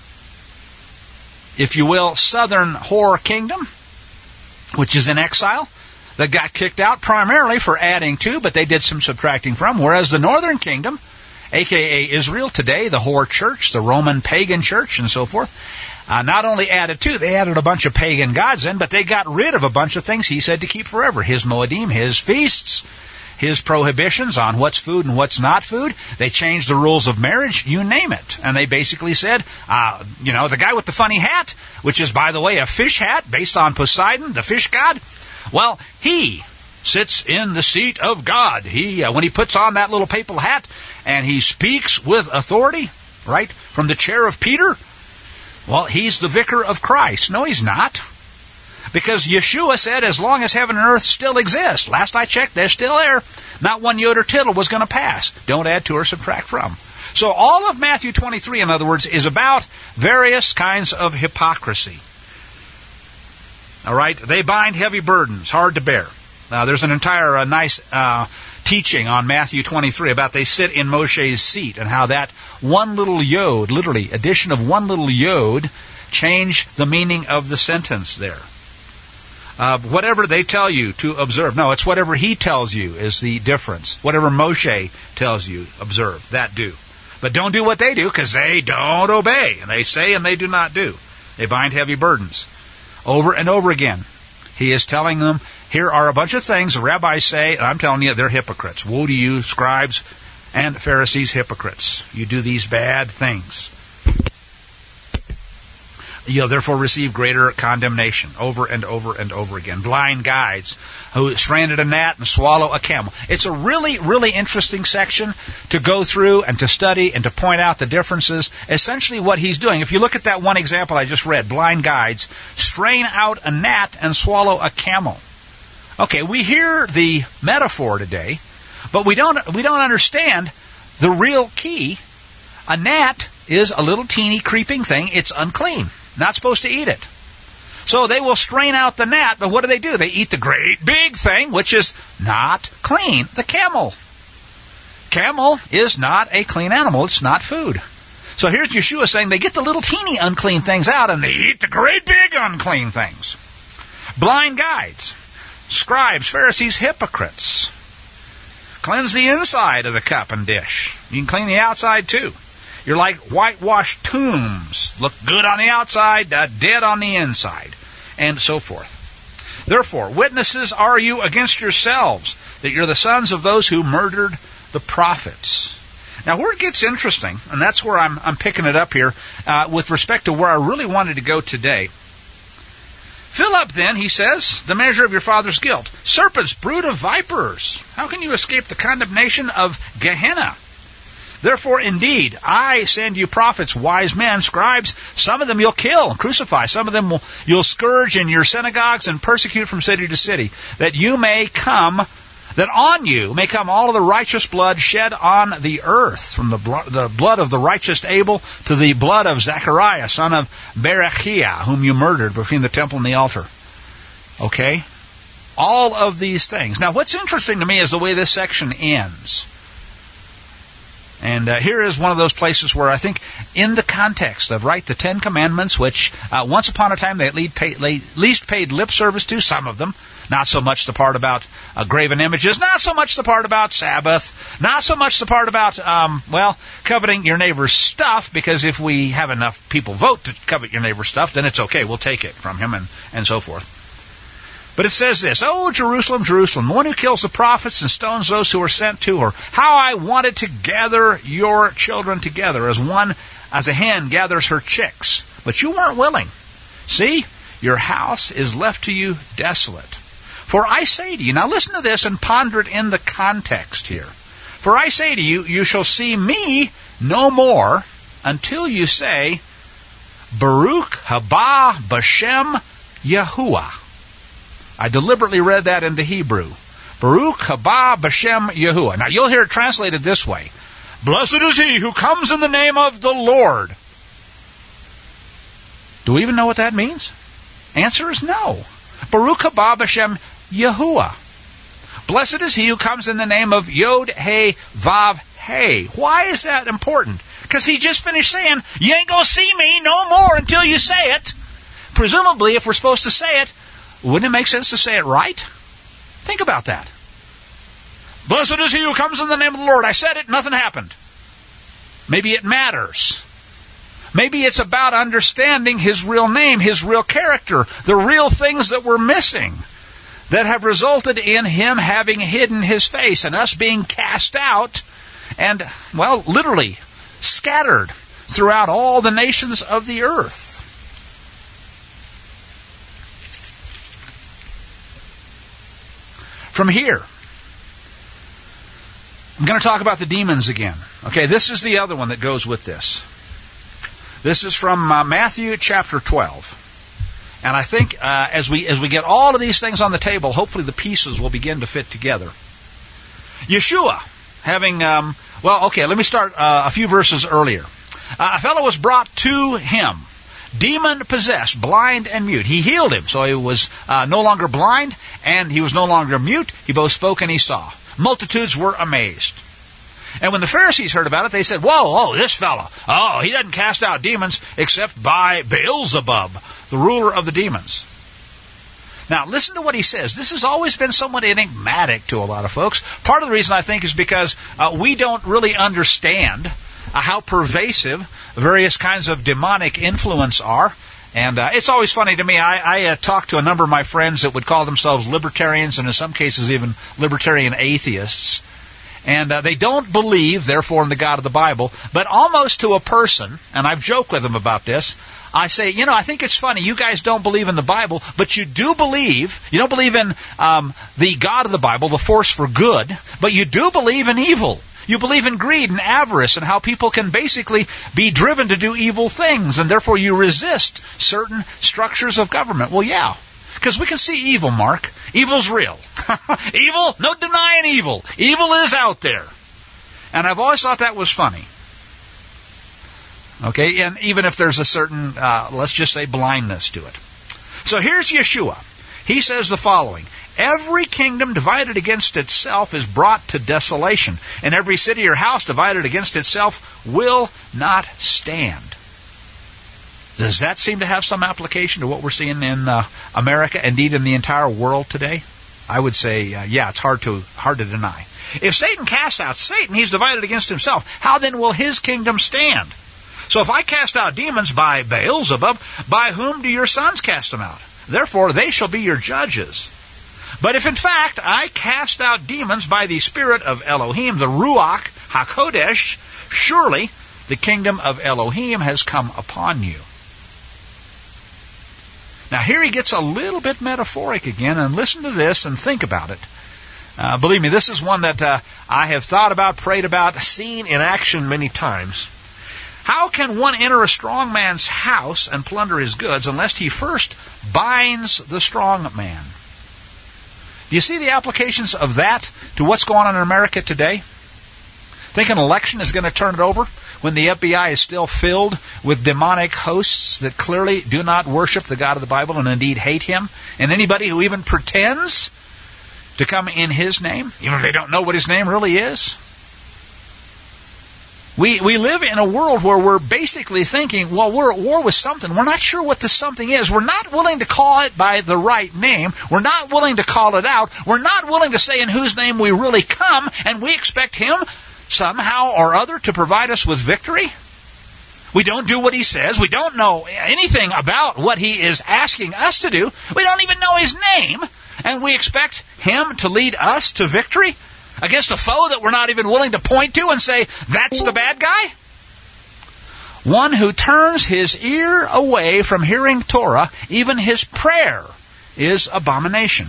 if you will, southern whore kingdom, which is in exile, that got kicked out primarily for adding to, but they did some subtracting from, whereas the northern kingdom, a k a. Israel today, the whore church, the Roman pagan church, and so forth, uh, not only added to, they added a bunch of pagan gods in, but they got rid of a bunch of things he said to keep forever. His Moedim, his feasts, his prohibitions on what's food and what's not food. They changed the rules of marriage, you name it. And they basically said, uh, you know, the guy with the funny hat, which is, by the way, a fish hat based on Poseidon, the fish god, well, he sits in the seat of God. He, uh, when he puts on that little papal hat and he speaks with authority, right, from the chair of Peter, well, he's the vicar of Christ. No, he's not. Because Yeshua said, as long as heaven and earth still exist, last I checked, they're still there, not one yod or tittle was going to pass. Don't add to or subtract from. So all of Matthew twenty-three, in other words, is about various kinds of hypocrisy. All right? They bind heavy burdens, hard to bear. Now, there's an entire uh, nice uh, teaching on Matthew twenty-three about they sit in Moshe's seat and how that one little yod, literally, addition of one little yod, changed the meaning of the sentence there. Uh, whatever they tell you to observe. No, it's whatever he tells you is the difference. Whatever Moshe tells you, observe. That do. But don't do what they do, because they don't obey. And they say and they do not do. They bind heavy burdens. Over and over again, he is telling them, here are a bunch of things the rabbis say, and I'm telling you, they're hypocrites. Woe to you, scribes and Pharisees, hypocrites. You do these bad things. You'll therefore receive greater condemnation, over and over and over again. Blind guides who stranded a gnat and swallow a camel. It's a really, really interesting section to go through and to study and to point out the differences. Essentially what he's doing, if you look at that one example I just read, blind guides strain out a gnat and swallow a camel. Okay, we hear the metaphor today, but we don't we don't understand the real key. A gnat is a little teeny creeping thing. It's unclean. Not supposed to eat it. So they will strain out the gnat, but what do they do? They eat the great big thing, which is not clean, the camel. Camel is not a clean animal. It's not food. So here's Yeshua saying they get the little teeny unclean things out and they eat the great big unclean things. Blind guides, scribes, Pharisees, hypocrites. Cleanse the inside of the cup and dish. You can clean the outside too. You're like whitewashed tombs. Look good on the outside, uh, dead on the inside, and so forth. Therefore, witnesses are you against yourselves, that you're the sons of those who murdered the prophets. Now, where it gets interesting, and that's where I'm, I'm picking it up here, uh, with respect to where I really wanted to go today. Fill up then, he says, the measure of your father's guilt. Serpents, brood of vipers, how can you escape the condemnation of Gehenna? Therefore, indeed, I send you prophets, wise men, scribes. Some of them you'll kill and crucify. Some of them will, you'll scourge in your synagogues and persecute from city to city, that you may come, that on you may come all of the righteous blood shed on the earth, from the, blo- the blood of the righteous Abel to the blood of Zechariah, son of Berechiah, whom you murdered between the temple and the altar. Okay? All of these things. Now, what's interesting to me is the way this section ends. And uh, here is one of those places where I think in the context of, right, the Ten Commandments, which uh, once upon a time they at least paid, least paid lip service to, some of them, not so much the part about uh, graven images, not so much the part about Sabbath, not so much the part about, um, well, coveting your neighbor's stuff, because if we have enough people vote to covet your neighbor's stuff, then it's okay, we'll take it from him, and, and so forth. But it says this, "Oh, Jerusalem, Jerusalem, the one who kills the prophets and stones those who are sent to her. How I wanted to gather your children together as one, as a hen gathers her chicks. But you weren't willing. See, your house is left to you desolate. For I say to you," now listen to this and ponder it in the context here. "For I say to you, you shall see me no more until you say, Baruch haba b'shem Yahuwah." I deliberately read that into Hebrew. Baruch haba b'shem Yahuwah. Now you'll hear it translated this way. Blessed is he who comes in the name of the Lord. Do we even know what that means? Answer is no. Baruch haba b'shem Yahuwah. Blessed is he who comes in the name of Yod He Vav He. Why is that important? Because he just finished saying, you ain't going to see me no more until you say it. Presumably, if we're supposed to say it, wouldn't it make sense to say it right? Think about that. Blessed is he who comes in the name of the Lord. I said it, nothing happened. Maybe it matters. Maybe it's about understanding his real name, his real character, the real things that we're missing that have resulted in him having hidden his face and us being cast out and, well, literally scattered throughout all the nations of the earth. From here, I'm going to talk about the demons again. Okay, this is the other one that goes with this. This is from uh, Matthew chapter twelve. And I think uh, as we as we get all of these things on the table, hopefully the pieces will begin to fit together. Yeshua, having, um, well, okay, let me start uh, a few verses earlier. Uh, a fellow was brought to him, demon-possessed, blind and mute. He healed him, so he was uh, no longer blind, and he was no longer mute. He both spoke and he saw. Multitudes were amazed. And when the Pharisees heard about it, they said, whoa, oh, this fellow, oh, he doesn't cast out demons except by Beelzebub, the ruler of the demons. Now, listen to what he says. This has always been somewhat enigmatic to a lot of folks. Part of the reason, I think, is because uh, we don't really understand uh, how pervasive various kinds of demonic influence are. And uh, it's always funny to me. I, I uh, talk to a number of my friends that would call themselves libertarians and in some cases even libertarian atheists. And uh, they don't believe, therefore, in the God of the Bible, but almost to a person, and I've joked with them about this, I say, you know, I think it's funny, you guys don't believe in the Bible, but you do believe, you don't believe in um, the God of the Bible, the force for good, but you do believe in evil. You believe in greed and avarice and how people can basically be driven to do evil things, and therefore you resist certain structures of government. Well, yeah. Because we can see evil, Mark. Evil's real. Evil, no denying evil. Evil is out there. And I've always thought that was funny. Okay, and even if there's a certain, uh, let's just say, blindness to it. So here's Yeshua. He says the following. Every kingdom divided against itself is brought to desolation, and every city or house divided against itself will not stand. Does that seem to have some application to what we're seeing in uh, America, indeed in the entire world today? I would say, uh, yeah, it's hard to hard to deny. If Satan casts out Satan, he's divided against himself. How then will his kingdom stand? So if I cast out demons by Beelzebub, by whom do your sons cast them out? Therefore, they shall be your judges. But if in fact I cast out demons by the Spirit of Elohim, the Ruach HaKodesh, surely the kingdom of Elohim has come upon you. Now here he gets a little bit metaphoric again, and listen to this and think about it. Uh, believe me, this is one that uh, I have thought about, prayed about, seen in action many times. How can one enter a strong man's house and plunder his goods unless he first binds the strong man? Do you see the applications of that to what's going on in America today? Think an election is going to turn it over when the F B I is still filled with demonic hosts that clearly do not worship the God of the Bible and indeed hate Him? And anybody who even pretends to come in His name, even if they don't know what His name really is? We we live in a world where we're basically thinking, well, we're at war with something. We're not sure what the something is. We're not willing to call it by the right name. We're not willing to call it out. We're not willing to say in whose name we really come, and we expect Him somehow or other to provide us with victory. We don't do what He says. We don't know anything about what He is asking us to do. We don't even know His name, and we expect Him to lead us to victory against a foe that we're not even willing to point to and say, that's the bad guy? One who turns his ear away from hearing Torah, even his prayer is abomination.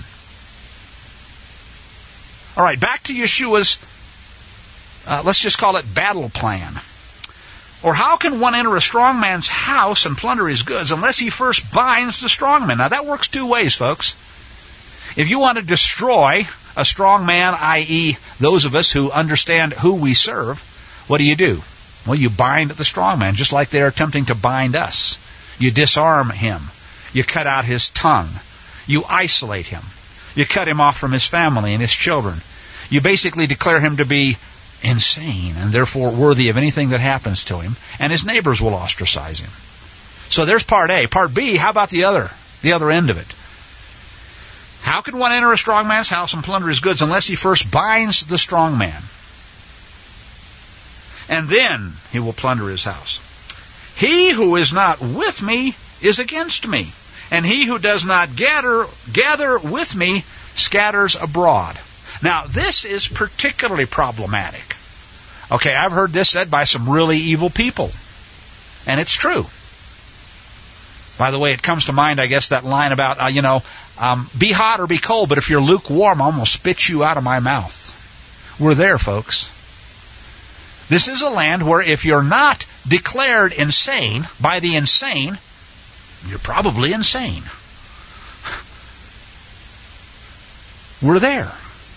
All right, back to Yeshua's, uh, let's just call it battle plan. Or how can one enter a strong man's house and plunder his goods unless he first binds the strong man? Now that works two ways, folks. If you want to destroy a strong man, that is those of us who understand who we serve, what do you do? Well, you bind the strong man, just like they are attempting to bind us. You disarm him. You cut out his tongue. You isolate him. You cut him off from his family and his children. You basically declare him to be insane and therefore worthy of anything that happens to him, and his neighbors will ostracize him. So there's part A. Part B, how about the other, the other end of it? How can one enter a strong man's house and plunder his goods unless he first binds the strong man? And then he will plunder his house. He who is not with me is against me, and he who does not gather gather with me scatters abroad. Now, this is particularly problematic. Okay, I've heard this said by some really evil people, and it's true. By the way, it comes to mind, I guess, that line about, uh, you know, um, be hot or be cold, but if you're lukewarm, I'm going to spit you out of my mouth. We're there, folks. This is a land where if you're not declared insane by the insane, you're probably insane. We're there.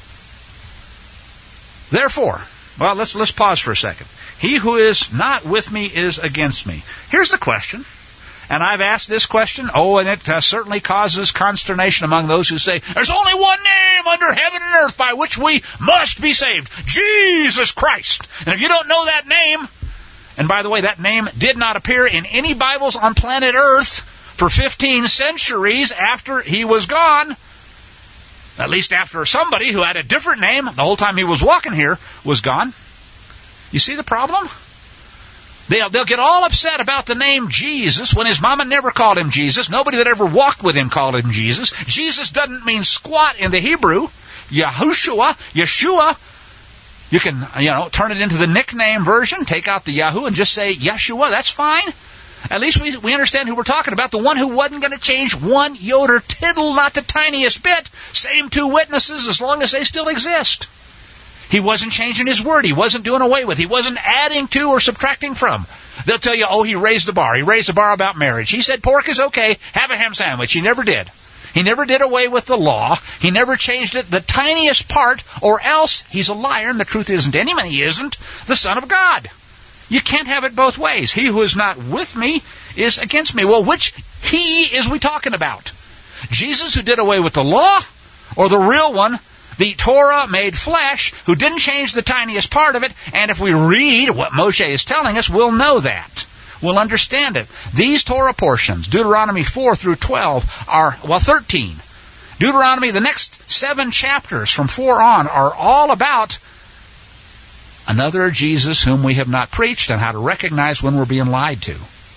Therefore, well, let's let's pause for a second. He who is not with me is against me. Here's the question, and I've asked this question, oh, and it uh, certainly causes consternation among those who say, there's only one name under heaven and earth by which we must be saved, Jesus Christ. And if you don't know that name, and by the way, that name did not appear in any Bibles on planet Earth for fifteen centuries after he was gone, at least after somebody who had a different name the whole time he was walking here was gone. You see the problem? They'll, they'll get all upset about the name Jesus when his mama never called him Jesus. Nobody that ever walked with him called him Jesus. Jesus doesn't mean squat in the Hebrew. Yahushua, Yeshua. You can, you know, turn it into the nickname version, take out the Yahoo and just say Yeshua. That's fine. At least we, we understand who we're talking about. The one who wasn't going to change one iota or tittle, not the tiniest bit. Same two witnesses as long as they still exist. He wasn't changing his word. He wasn't doing away with. He wasn't adding to or subtracting from. They'll tell you, oh, he raised the bar. He raised the bar about marriage. He said pork is okay. Have a ham sandwich. He never did. He never did away with the law. He never changed it the tiniest part, or else he's a liar, and the truth isn't in him, and he isn't the Son of God. You can't have it both ways. He who is not with me is against me. Well, which he is we talking about? Jesus, who did away with the law, or the real one, the Torah made flesh, who didn't change the tiniest part of it? And if we read what Moshe is telling us, we'll know that. We'll understand it. These Torah portions, Deuteronomy four through twelve, are, well, thirteen. Deuteronomy, the next seven chapters from four on, are all about another Jesus whom we have not preached and how to recognize when we're being lied to.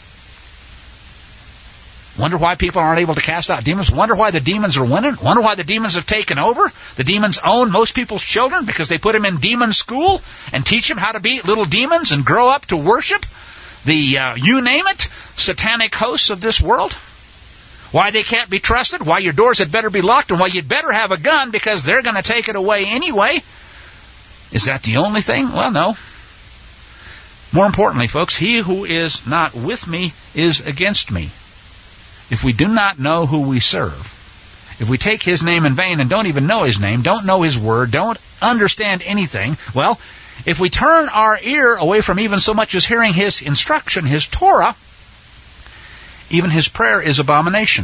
Wonder why people aren't able to cast out demons? Wonder why the demons are winning? Wonder why the demons have taken over? The demons own most people's children because they put them in demon school and teach them how to be little demons and grow up to worship the, uh, you name it, satanic hosts of this world. Why they can't be trusted, why your doors had better be locked, and why you'd better have a gun because they're going to take it away anyway. Is that the only thing? Well, no. More importantly, folks, he who is not with me is against me. If we do not know who we serve, if we take his name in vain and don't even know his name, don't know his word, don't understand anything, well, if we turn our ear away from even so much as hearing his instruction, his Torah, even his prayer is abomination.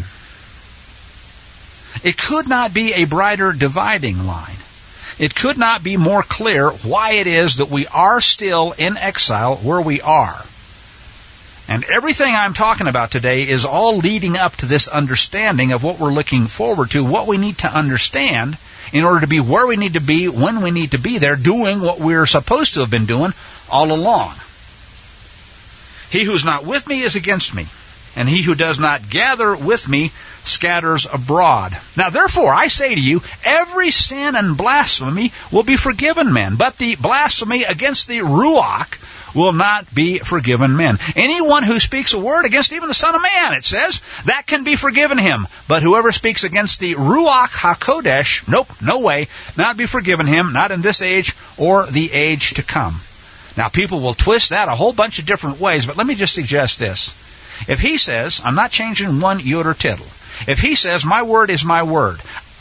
It could not be a brighter dividing line. It could not be more clear why it is that we are still in exile where we are. And everything I'm talking about today is all leading up to this understanding of what we're looking forward to, what we need to understand in order to be where we need to be, when we need to be there, doing what we're supposed to have been doing all along. He who's not with me is against me, and he who does not gather with me scatters abroad. Now, therefore, I say to you, every sin and blasphemy will be forgiven men, but the blasphemy against the Ruach will not be forgiven men. Anyone who speaks a word against even the Son of Man, it says, that can be forgiven him. But whoever speaks against the Ruach HaKodesh, nope, no way, not be forgiven him, not in this age or the age to come. Now, people will twist that a whole bunch of different ways, but let me just suggest this. If he says, I'm not changing one iota or tittle. If he says, my word is my word,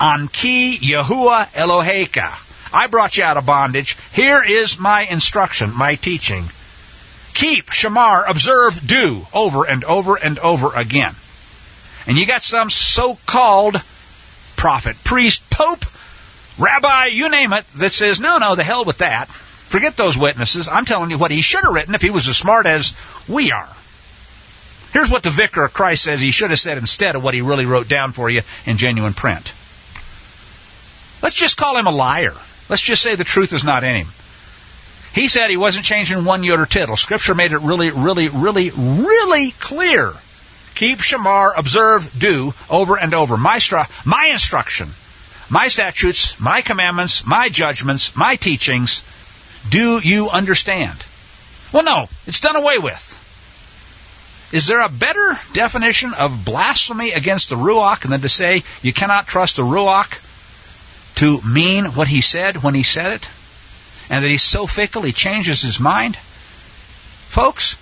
Anki Yahuwah Eloheka. I brought you out of bondage. Here is my instruction, my teaching. Keep, shamar, observe, do, over and over and over again. And you got some so-called prophet, priest, pope, rabbi, you name it, that says, no, no, the hell with that. Forget those witnesses. I'm telling you what he should have written if he was as smart as we are. Here's what the Vicar of Christ says he should have said instead of what he really wrote down for you in genuine print. Let's just call him a liar. Let's just say the truth is not in him. He said he wasn't changing one jot or tittle. Scripture made it really, really, really, really clear. Keep, shamar, observe, do, over and over. My, stra- my instruction, my statutes, my commandments, my judgments, my teachings, do you understand? Well, no, it's done away with. Is there a better definition of blasphemy against the Ruach than to say you cannot trust the Ruach to mean what he said when he said it? And that he's so fickle he changes his mind? Folks,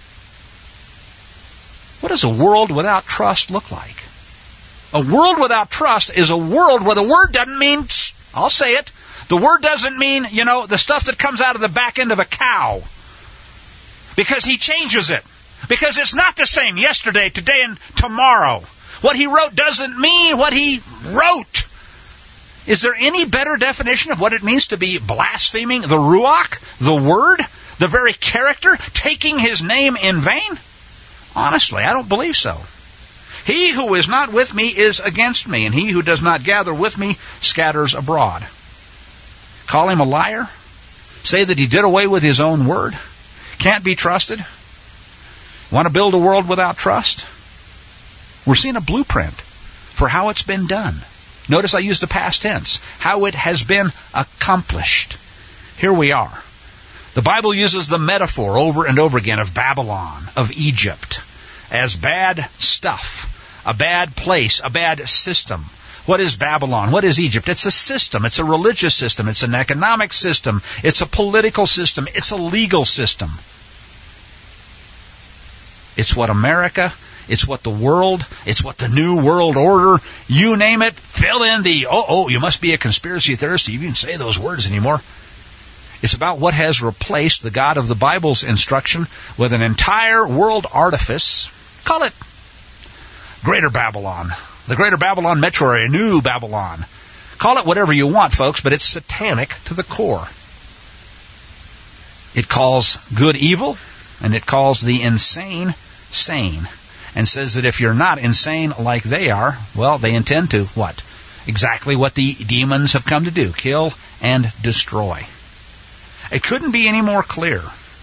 what does a world without trust look like? A world without trust is a world where the word doesn't mean, I'll say it, the word doesn't mean, you know, the stuff that comes out of the back end of a cow. Because he changes it. Because it's not the same yesterday, today, and tomorrow. What he wrote doesn't mean what he wrote. Is there any better definition of what it means to be blaspheming the Ruach, the Word, the very character, taking his name in vain? Honestly, I don't believe so. He who is not with me is against me, and he who does not gather with me scatters abroad. Call him a liar? Say that he did away with his own word? Can't be trusted? Want to build a world without trust? We're seeing a blueprint for how it's been done. Notice I used the past tense. How it has been accomplished. Here we are. The Bible uses the metaphor over and over again of Babylon, of Egypt, as bad stuff, a bad place, a bad system. What is Babylon? What is Egypt? It's a system. It's a religious system. It's an economic system. It's a political system. It's a legal system. It's what America, it's what the world, it's what the New World Order, you name it, fill in the, oh, oh, you must be a conspiracy theorist to even say those words anymore. It's about what has replaced the God of the Bible's instruction with an entire world artifice. Call it Greater Babylon, the Greater Babylon Metro Area, New Babylon. Call it whatever you want, folks, but it's satanic to the core. It calls good evil, and it calls the insane sane, and says that if you're not insane like they are, well, they intend to, what? Exactly what the demons have come to do, kill and destroy. It couldn't be any more clear.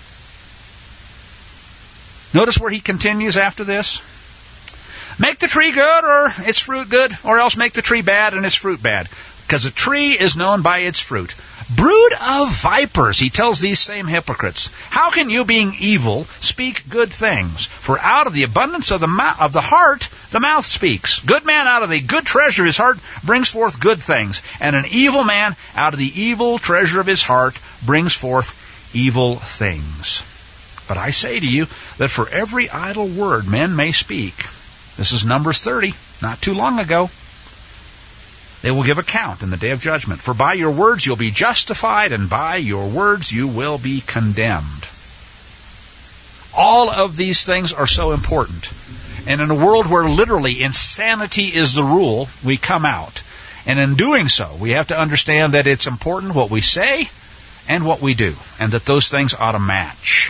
Notice where he continues after this. Make the tree good or its fruit good, or else make the tree bad and its fruit bad. Because a tree is known by its fruit. Brood of vipers, he tells these same hypocrites. How can you, being evil, speak good things? For out of the abundance of the mouth, of the heart, the mouth speaks. Good man out of the good treasure of his heart brings forth good things. And an evil man out of the evil treasure of his heart brings forth evil things. But I say to you that for every idle word men may speak, this is Numbers thirty, not too long ago, they will give account in the day of judgment. For by your words you'll be justified, and by your words you will be condemned. All of these things are so important. And in a world where literally insanity is the rule, we come out. And in doing so, we have to understand that it's important what we say and what we do, and that those things ought to match.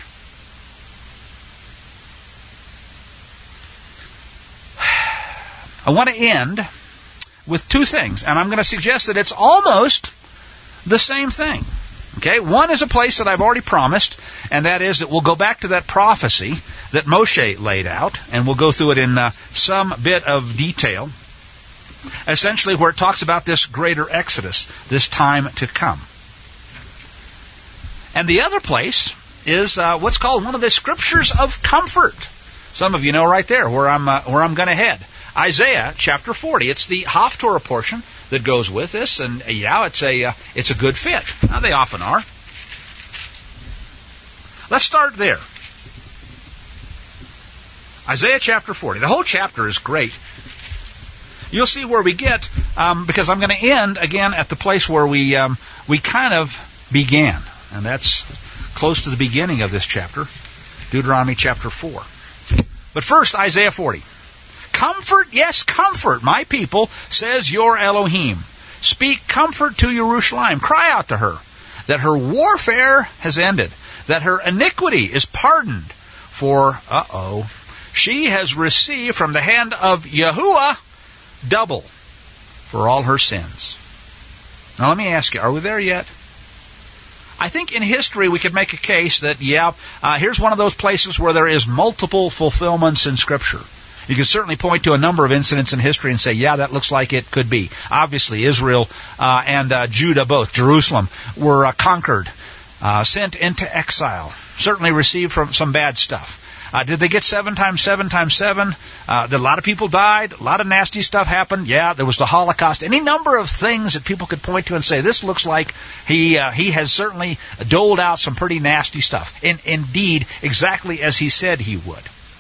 I want to end with two things, and I'm going to suggest that it's almost the same thing. Okay, one is a place that I've already promised, and that is that we'll go back to that prophecy that Moshe laid out, and we'll go through it in uh, some bit of detail, essentially where it talks about this greater exodus, this time to come. And the other place is uh, what's called one of the scriptures of comfort. Some of you know right there where I'm uh, where I'm going to head. Isaiah chapter forty. It's the Haftorah portion that goes with this, and uh, yeah, it's a uh, it's a good fit. Now, they often are. Let's start there. Isaiah chapter forty. The whole chapter is great you'll see where we get, um, because I'm going to end again at the place where we um, we kind of began, and that's close to the beginning of this chapter, Deuteronomy chapter four. But first, Isaiah forty. Comfort, yes, comfort my people, says your Elohim. Speak comfort to Jerusalem. Cry out to her that her warfare has ended, that her iniquity is pardoned. For, uh-oh, she has received from the hand of Yahuwah double for all her sins. Now let me ask you, are we there yet? I think in history we could make a case that, yeah, uh, here's one of those places where there is multiple fulfillments in Scripture. You can certainly point to a number of incidents in history and say, yeah, that looks like it could be. Obviously, Israel uh, and uh, Judah, both, Jerusalem, were uh, conquered, uh, sent into exile, certainly received from some bad stuff. Uh, did they get seven times seven times seven? Uh, did a lot of people died? A lot of nasty stuff happened? Yeah, there was the Holocaust. Any number of things that people could point to and say, this looks like he uh, he has certainly doled out some pretty nasty stuff. And indeed, exactly as he said he would.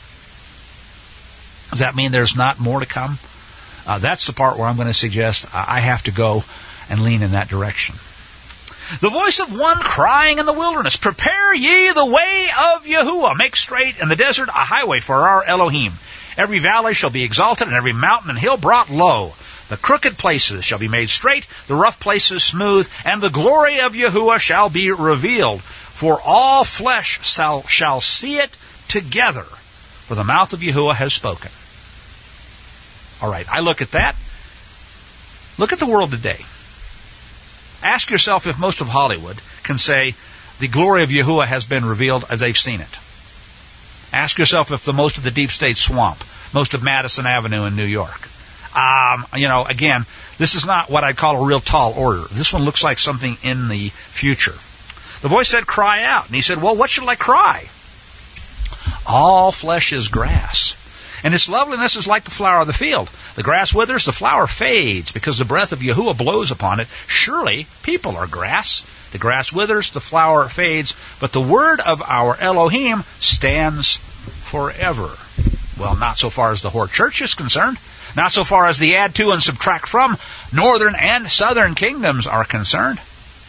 Does that mean there's not more to come? Uh, that's the part where I'm going to suggest I have to go and lean in that direction. The voice of one crying in the wilderness, prepare ye the way of Yahuwah. Make straight in the desert a highway for our Elohim. Every valley shall be exalted, and every mountain and hill brought low. The crooked places shall be made straight, the rough places smooth, and the glory of Yahuwah shall be revealed. For all flesh shall, shall see it together, for the mouth of Yahuwah has spoken. All right, I look at that. Look at the world today. Ask yourself if most of Hollywood can say the glory of Yahuwah has been revealed as they've seen it. Ask yourself if the most of the deep state swamp, most of Madison Avenue in New York. Um, you know, again, this is not what I'd call a real tall order. This one looks like something in the future. The voice said, cry out. And he said, well, what shall I cry? All flesh is grass, and its loveliness is like the flower of the field. The grass withers, the flower fades, because the breath of Yahuwah blows upon it. Surely people are grass. The grass withers, the flower fades, but the word of our Elohim stands forever. Well, not so far as the Hort Church is concerned. Not so far as the add to and subtract from northern and southern kingdoms are concerned.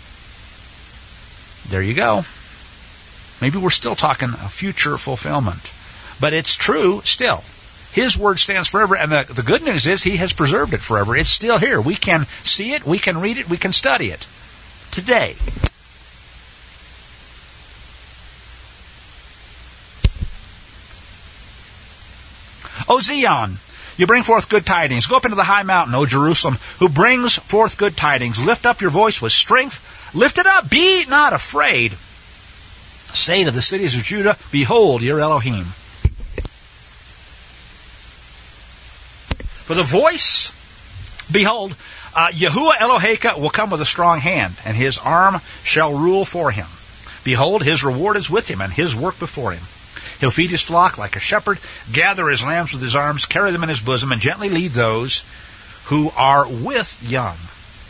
There you go. Maybe we're still talking a future fulfillment. But it's true still. His word stands forever, and the, the good news is he has preserved it forever. It's still here. We can see it, we can read it, we can study it today. O Zion, you bring forth good tidings. Go up into the high mountain, O Jerusalem, who brings forth good tidings. Lift up your voice with strength. Lift it up. Be not afraid. Say to the cities of Judah, behold your Elohim. For the voice, behold, uh, Yahuwah Eloheka will come with a strong hand, and his arm shall rule for him. Behold, his reward is with him, and his work before him. He'll feed his flock like a shepherd, gather his lambs with his arms, carry them in his bosom, and gently lead those who are with young.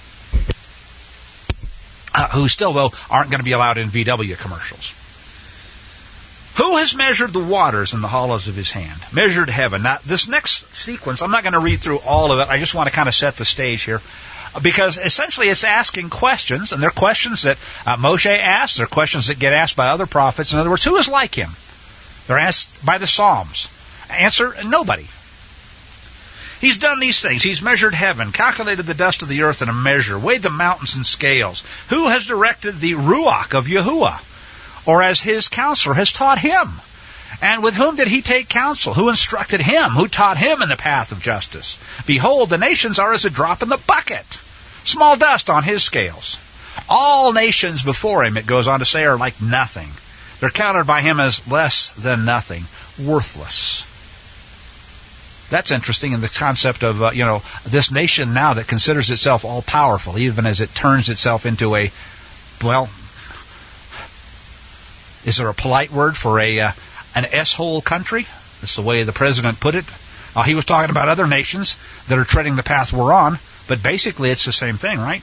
Uh, who still, though, aren't going to be allowed in V W commercials. Who has measured the waters in the hollows of his hand? Measured heaven. Now, this next sequence, I'm not going to read through all of it. I just want to kind of set the stage here. Because essentially it's asking questions, and they're questions that uh, Moshe asked. They're questions that get asked by other prophets. In other words, who is like him? They're asked by the Psalms. Answer, nobody. He's done these things. He's measured heaven, calculated the dust of the earth in a measure, weighed the mountains in scales. Who has directed the Ruach of Yahuwah? Or as his counselor has taught him? And with whom did he take counsel? Who instructed him? Who taught him in the path of justice? Behold, the nations are as a drop in the bucket, small dust on his scales. All nations before him, it goes on to say, are like nothing. They're counted by him as less than nothing, worthless. That's interesting in the concept of, uh, you know, this nation now that considers itself all-powerful, even as it turns itself into a, well, is there a polite word for a uh, an S-hole country? That's the way the president put it. Uh, he was talking about other nations that are treading the path we're on, but basically it's the same thing, right?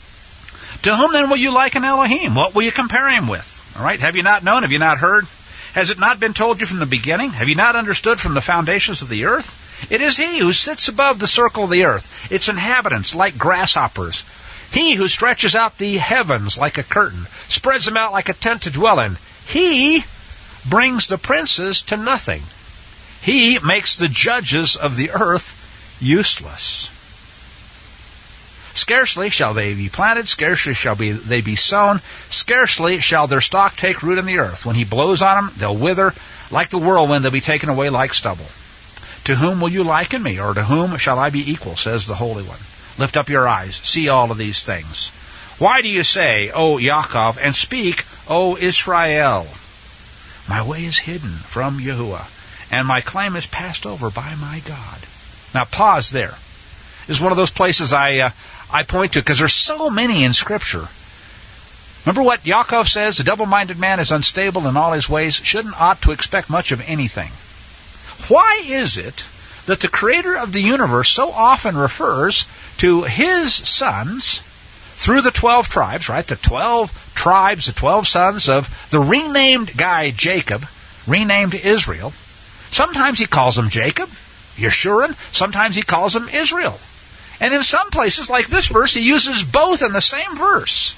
To whom then will you liken Elohim? What will you compare him with? All right, have you not known? Have you not heard? Has it not been told you from the beginning? Have you not understood from the foundations of the earth? It is he who sits above the circle of the earth, its inhabitants like grasshoppers. He who stretches out the heavens like a curtain, spreads them out like a tent to dwell in. He brings the princes to nothing. He makes the judges of the earth useless. Scarcely shall they be planted, scarcely shall be, they be sown, scarcely shall their stock take root in the earth. When he blows on them, they'll wither. Like the whirlwind, they'll be taken away like stubble. To whom will you liken me, or to whom shall I be equal, says the Holy One. Lift up your eyes, see all of these things. Why do you say, O Yaakov, and speak, O Israel? My way is hidden from Yahuwah, and my claim is passed over by my God. Now pause there. This is one of those places I uh, I point to because there's so many in Scripture. Remember what Yaakov says? The double-minded man is unstable in all his ways, shouldn't ought to expect much of anything. Why is it that the Creator of the universe so often refers to His sons through the twelve tribes, right? The twelve tribes, the twelve sons of the renamed guy Jacob, renamed Israel. Sometimes He calls them Jacob, Yeshurun. Sometimes He calls them Israel. And in some places, like this verse, He uses both in the same verse.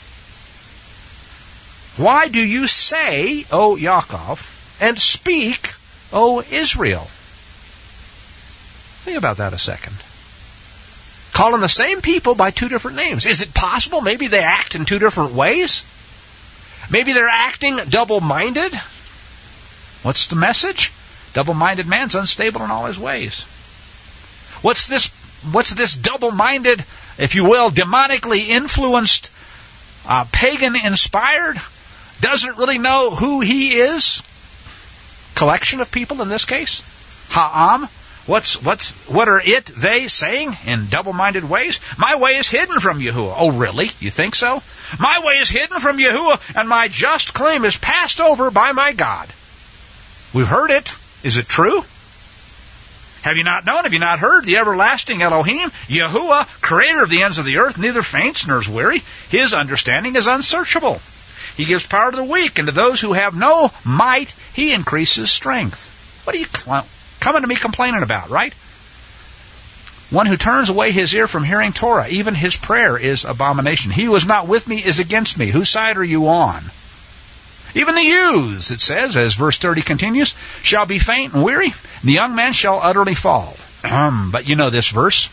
Why do you say, O Yaakov, and speak, O Israel? Think about that a second. Calling the same people by two different names. Is it possible maybe they act in two different ways? Maybe they're acting double-minded? What's the message? Double-minded man's unstable in all his ways. What's this What's this double-minded, if you will, demonically influenced, uh, pagan-inspired, doesn't really know who he is? Collection of people in this case? Ha'am? What's, what's, what are it, they saying in double-minded ways? My way is hidden from Yahuwah. Oh, really? You think so? My way is hidden from Yahuwah, and my just claim is passed over by my God. We've heard it. Is it true? Have you not known? Have you not heard? The everlasting Elohim, Yahuwah, creator of the ends of the earth, neither faints nor is weary. His understanding is unsearchable. He gives power to the weak, and to those who have no might, He increases strength. What are you cl- coming to me complaining about, right? One who turns away his ear from hearing Torah, even his prayer is abomination. He who is not with me is against me. Whose side are you on? Even the youths, it says, as verse thirty continues, shall be faint and weary, and the young man shall utterly fall. Um, but you know this verse.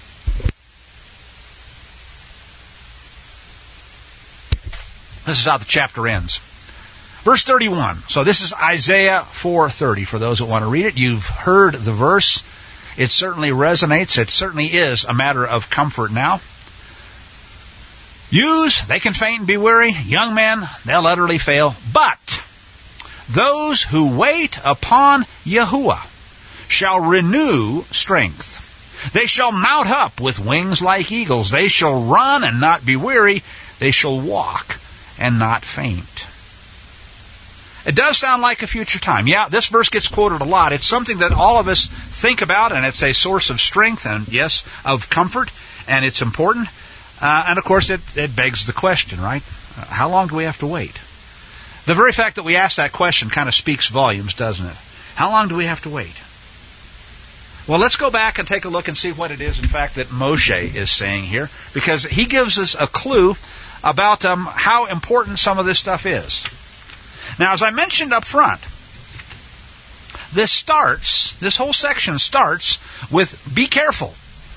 This is how the chapter ends. Verse thirty-one. So this is Isaiah four thirty. For those that want to read it, you've heard the verse. It certainly resonates. It certainly is a matter of comfort now. Youths, they can faint and be weary. Young men, they'll utterly fail. But those who wait upon Yahuwah shall renew strength. They shall mount up with wings like eagles. They shall run and not be weary. They shall walk and not faint. It does sound like a future time. Yeah, this verse gets quoted a lot. It's something that all of us think about, and it's a source of strength and, yes, of comfort, and it's important. Uh, and, of course, it, it begs the question, right? Uh, how long do we have to wait? The very fact that we ask that question kind of speaks volumes, doesn't it? How long do we have to wait? Well, let's go back and take a look and see what it is, in fact, that Moshe is saying here, because he gives us a clue about um, how important some of this stuff is. Now, as I mentioned up front, this starts, this whole section starts with, be careful.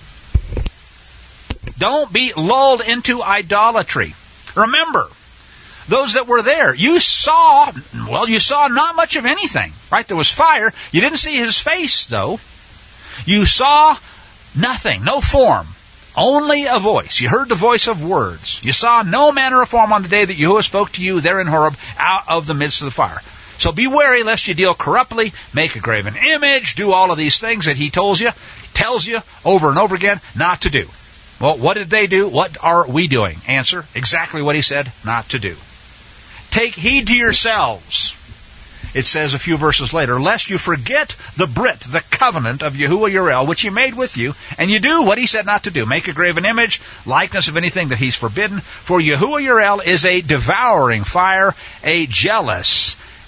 Don't be lulled into idolatry. Remember, those that were there, you saw, well, you saw not much of anything, right? There was fire. You didn't see his face, though. You saw nothing, no form, only a voice. You heard the voice of words. You saw no manner of form on the day that Yahuwah spoke to you there in Horeb out of the midst of the fire. So be wary lest you deal corruptly, make a graven image, do all of these things that he tells you, tells you over and over again not to do. Well, what did they do? What are we doing? Answer, exactly what he said not to do. Take heed to yourselves, it says a few verses later, lest you forget the Brit, the covenant of Yahuwah Yireh, which he made with you, and you do what he said not to do. Make a graven image, likeness of anything that he's forbidden. For Yahuwah Yireh is a devouring fire, a jealous,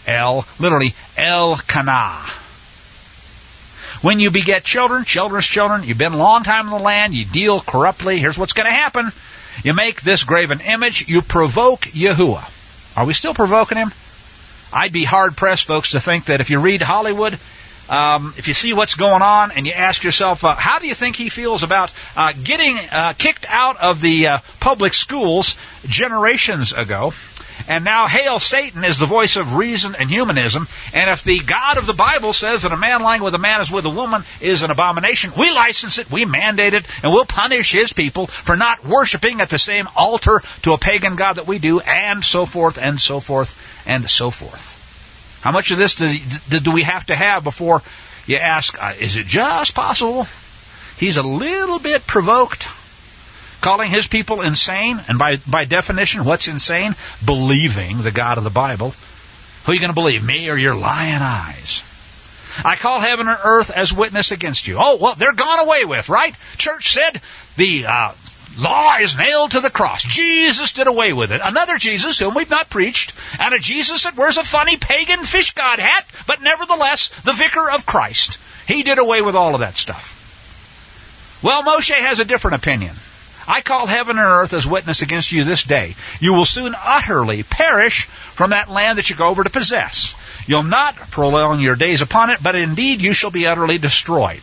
El, literally, Elkanah. When you beget children, children's children, you've been a long time in the land, you deal corruptly, here's what's going to happen. You make this graven image, you provoke Yahuwah. Are we still provoking him? I'd be hard-pressed, folks, to think that if you read Hollywood, um, if you see what's going on and you ask yourself, uh, how do you think he feels about uh, getting uh, kicked out of the uh, public schools generations ago? And now, hail Satan is the voice of reason and humanism. And if the God of the Bible says that a man lying with a man is with a woman is an abomination, we license it, we mandate it, and we'll punish his people for not worshiping at the same altar to a pagan god that we do, and so forth, and so forth, and so forth. How much of this do, do we have to have before you ask, uh, is it just possible he's a little bit provoked? Calling his people insane, and by, by definition, what's insane? Believing the God of the Bible. Who are you going to believe, me or your lying eyes? I call heaven and earth as witness against you. Oh, well, they're gone away with, right? Church said the uh, law is nailed to the cross. Jesus did away with it. Another Jesus whom we've not preached, and a Jesus that wears a funny pagan fish god hat, but nevertheless the vicar of Christ. He did away with all of that stuff. Well, Moshe has a different opinion. I call heaven and earth as witness against you this day. You will soon utterly perish from that land that you go over to possess. You'll not prolong your days upon it, but indeed you shall be utterly destroyed.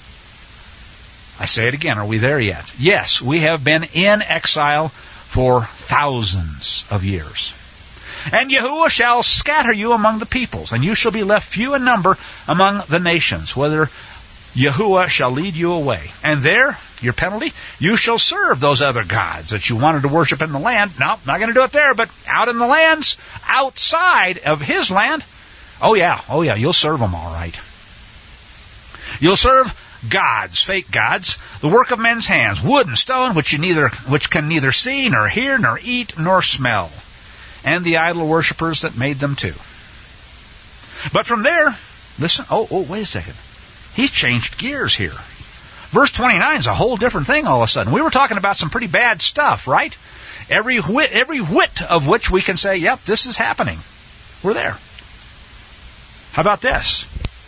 I say it again, are we there yet? Yes, we have been in exile for thousands of years. And Yahuwah shall scatter you among the peoples, and you shall be left few in number among the nations, whether Yahuwah shall lead you away. And there, your penalty, you shall serve those other gods that you wanted to worship in the land. No, not going to do it there, but out in the lands, outside of his land. Oh yeah, oh yeah, you'll serve them all right. You'll serve gods, fake gods, the work of men's hands, wood and stone, which you neither, which can neither see, nor hear, nor eat, nor smell, and the idol worshippers that made them too. But from there, listen, oh, oh, wait a second. He's changed gears here. Verse twenty-nine is a whole different thing all of a sudden. We were talking about some pretty bad stuff, right? Every whit, every whit of which we can say, yep, this is happening. We're there. How about this?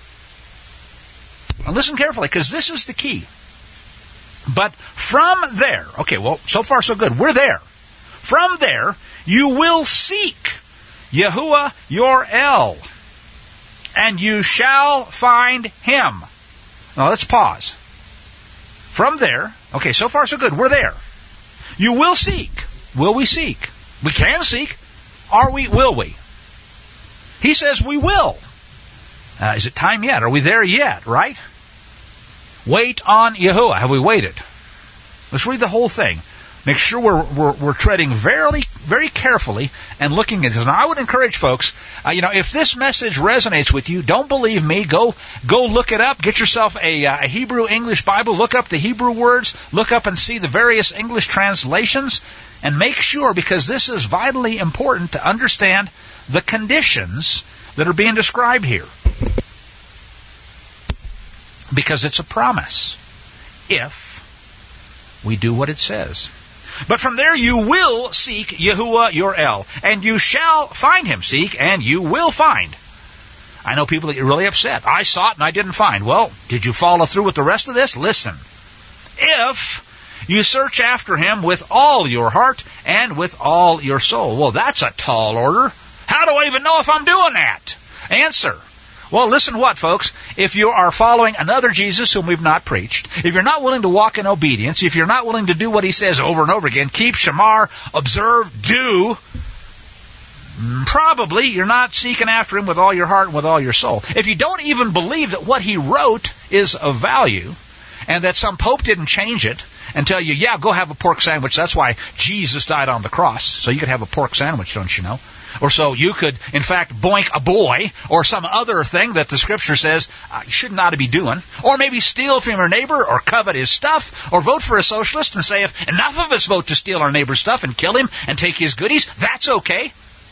Now listen carefully, because this is the key. But from there, okay, well, so far so good. We're there. From there, you will seek Yahuwah your El, and you shall find him. Now let's pause. From there, okay, so far so good. We're there. You will seek. Will we seek? We can seek. Are we? Will we? He says we will. Uh, is it time yet? Are we there yet? Right? Wait on Yahuwah. Have we waited? Let's read the whole thing. Make sure we're, we're, we're treading very, very carefully and looking at this. Now, I would encourage folks, uh, you know, if this message resonates with you, don't believe me. Go, go look it up. Get yourself a, uh, a Hebrew English Bible. Look up the Hebrew words. Look up and see the various English translations, and make sure, because this is vitally important to understand the conditions that are being described here. Because it's a promise if we do what it says. But from there you will seek Yahuwah your El, and you shall find him. Seek, and you will find. I know people that get really upset. I sought and I didn't find. Well, did you follow through with the rest of this? Listen. If you search after him with all your heart and with all your soul. Well, that's a tall order. How do I even know if I'm doing that? Answer. Well, listen what, folks. If you are following another Jesus whom we've not preached, if you're not willing to walk in obedience, if you're not willing to do what he says over and over again, keep, shamar, observe, do, probably you're not seeking after him with all your heart and with all your soul. If you don't even believe that what he wrote is of value, and that some pope didn't change it and tell you, yeah, go have a pork sandwich. That's why Jesus died on the cross. So you could have a pork sandwich, don't you know? Or so you could, in fact, boink a boy, or some other thing that the Scripture says uh, you should not be doing. Or maybe steal from your neighbor, or covet his stuff, or vote for a socialist and say, if enough of us vote to steal our neighbor's stuff and kill him and take his goodies, that's okay.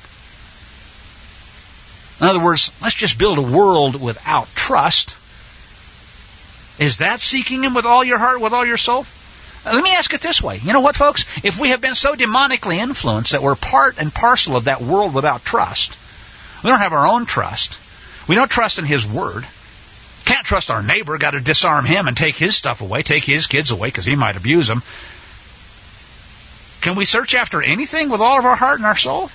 In other words, let's just build a world without trust. Is that seeking him with all your heart, with all your soul? Let me ask it this way. You know what, folks? If we have been so demonically influenced that we're part and parcel of that world without trust, We don't have our own trust. We don't trust in His Word. Can't trust our neighbor. Got to disarm him and take his stuff away, take his kids away because he might abuse them. Can we search after anything with all of our heart and our soul?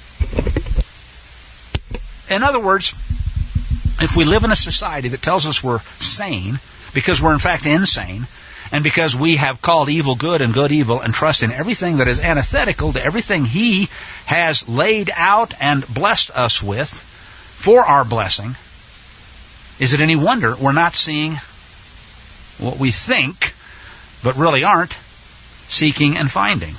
In other words, if we live in a society that tells us we're sane, because we're in fact insane, and because we have called evil good and good evil and trust in everything that is antithetical to everything He has laid out and blessed us with for our blessing, is it any wonder we're not seeing what we think, but really aren't, seeking and finding?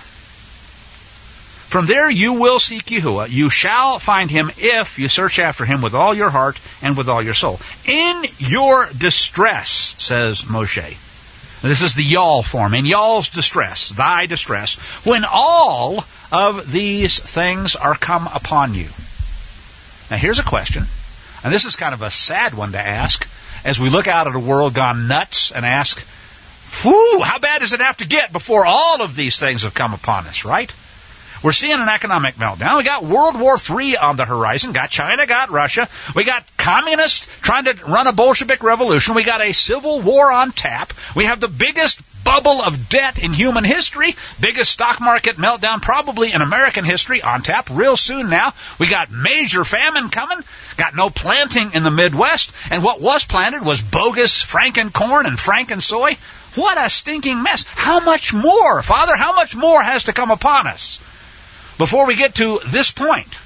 From there you will seek Yahuwah. You shall find Him if you search after Him with all your heart and with all your soul. In your distress, says Moshe. This is the y'all form. In y'all's distress, thy distress, when all of these things are come upon you. Now here's a question, and this is kind of a sad one to ask, as we look out at a world gone nuts and ask, whew, how bad does it have to get before all of these things have come upon us, right? We're seeing an economic meltdown. We got World War Three on the horizon. Got China, got Russia. We got communists trying to run a Bolshevik revolution. We got a civil war on tap. We have the biggest bubble of debt in human history. Biggest stock market meltdown probably in American history on tap real soon now. We got major famine coming. Got no planting in the Midwest. And what was planted was bogus Franken corn and Franken soy. What a stinking mess. How much more, Father? How much more has to come upon us before we get to this point?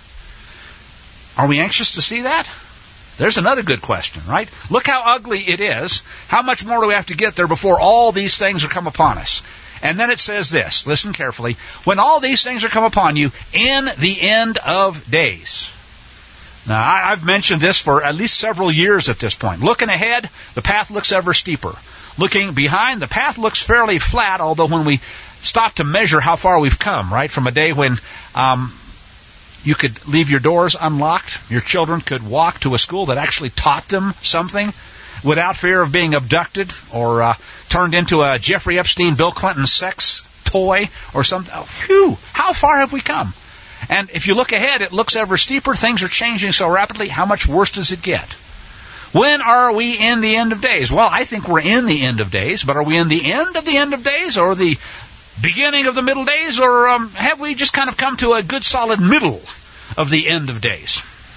Are we anxious to see that? There's another good question, right? Look how ugly it is. How much more do we have to get there before all these things are come upon us? And then it says this, listen carefully, when all these things are come upon you in the end of days. Now, I've mentioned this for at least several years at this point. Looking ahead, the path looks ever steeper. Looking behind, the path looks fairly flat, although when we stop to measure how far we've come, right, from a day when um, you could leave your doors unlocked, your children could walk to a school that actually taught them something without fear of being abducted or uh, turned into a Jeffrey Epstein, Bill Clinton sex toy or something. Oh, phew, how far have we come? And if you look ahead, it looks ever steeper. Things are changing so rapidly. How much worse does it get? When are we in the end of days? Well, I think we're in the end of days, but are we in the end of the end of days or the beginning of the middle days, or um, have we just kind of come to a good solid middle of the end of days?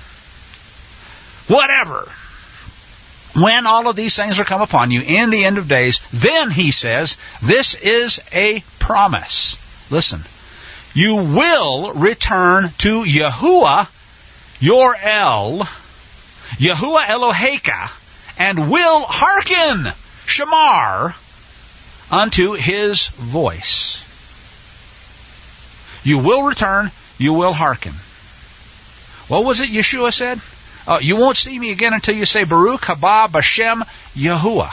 Whatever. When all of these things are come upon you in the end of days, then, he says, this is a promise. Listen. You will return to Yahuwah, your El, Yahuwah Eloheka, and will hearken, Shamar, unto His voice. You will return, you will hearken. What was it Yeshua said? Uh, you won't see me again until you say, Baruch haba b'shem Yahuwah.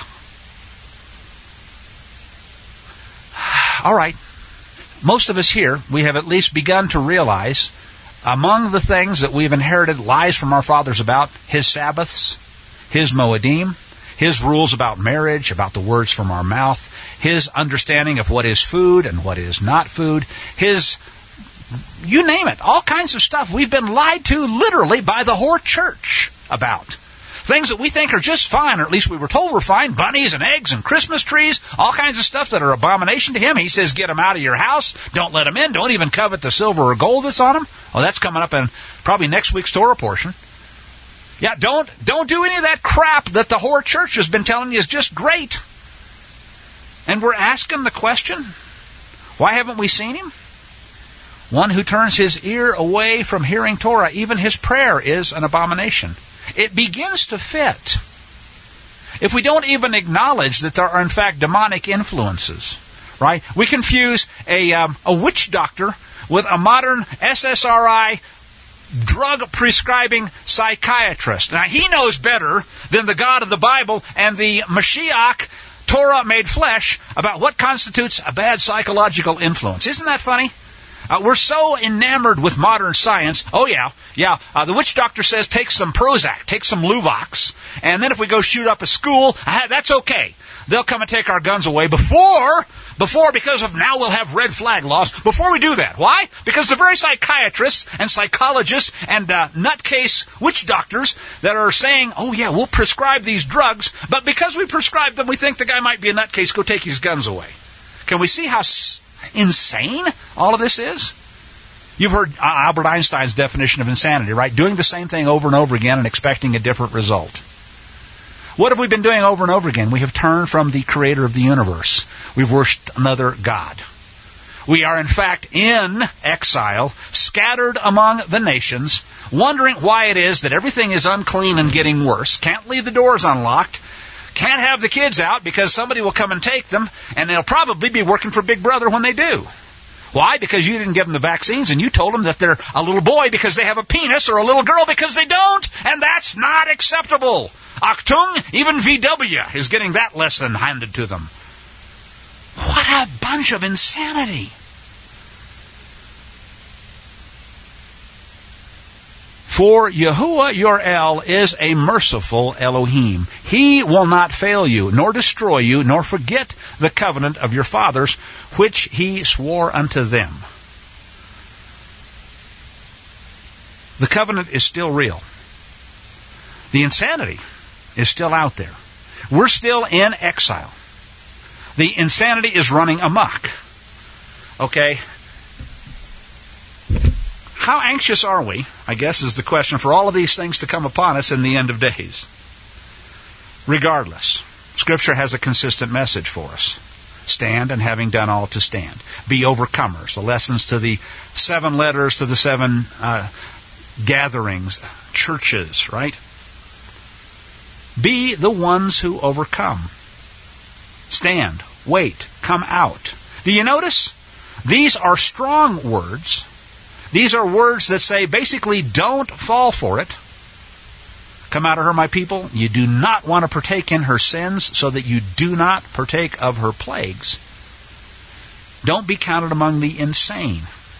All right. Most of us here, we have at least begun to realize among the things that we've inherited lies from our fathers about His Sabbaths, His Moedim, His rules about marriage, about the words from our mouth, His understanding of what is food and what is not food, His, you name it, all kinds of stuff we've been lied to literally by the whore church about. Things that we think are just fine, or at least we were told were fine, bunnies and eggs and Christmas trees, all kinds of stuff that are abomination to Him. He says, get them out of your house, don't let them in, don't even covet the silver or gold that's on them. Oh, that's coming up in probably next week's Torah portion. Yeah, don't don't do any of that crap that the whore church has been telling you is just great. And we're asking the question, why haven't we seen Him? One who turns his ear away from hearing Torah, even his prayer is an abomination. It begins to fit if we don't even acknowledge that there are in fact demonic influences, right? We confuse a um, a witch doctor with a modern S S R I drug-prescribing psychiatrist. Now, he knows better than the God of the Bible and the Mashiach, Torah made flesh, about what constitutes a bad psychological influence. Isn't that funny? Uh, we're so enamored with modern science. Oh, yeah, yeah. Uh, the witch doctor says take some Prozac, take some Luvox, and then if we go shoot up a school, uh, that's okay. They'll come and take our guns away before, before, because of now we'll have red flag laws, before we do that. Why? Because the very psychiatrists and psychologists and uh, nutcase witch doctors that are saying, oh yeah, we'll prescribe these drugs, but because we prescribe them, we think the guy might be a nutcase, go take his guns away. Can we see how s- insane all of this is? You've heard uh, Albert Einstein's definition of insanity, right? Doing the same thing over and over again and expecting a different result. What have we been doing over and over again? We have turned from the creator of the universe. We've worshipped another God. We are, in fact, in exile, scattered among the nations, wondering why it is that everything is unclean and getting worse. Can't leave the doors unlocked. Can't have the kids out because somebody will come and take them, and they'll probably be working for Big Brother when they do. Why? Because you didn't give them the vaccines and you told them that they're a little boy because they have a penis or a little girl because they don't, and that's not acceptable. Achtung, even V W is getting that lesson handed to them. What a bunch of insanity. For Yahuwah your El is a merciful Elohim. He will not fail you, nor destroy you, nor forget the covenant of your fathers, which he swore unto them. The covenant is still real. The insanity is still out there. We're still in exile. The insanity is running amok. Okay? How anxious are we, I guess is the question, for all of these things to come upon us in the end of days? Regardless, Scripture has a consistent message for us. Stand, and having done all to stand. Be overcomers. The lessons to the seven letters, to the seven uh, gatherings, churches, right? Be the ones who overcome. Stand, wait, come out. Do you notice? These are strong words. These are words that say, basically, don't fall for it. Come out of her, my people. You do not want to partake in her sins, so that you do not partake of her plagues. Don't be counted among the insane.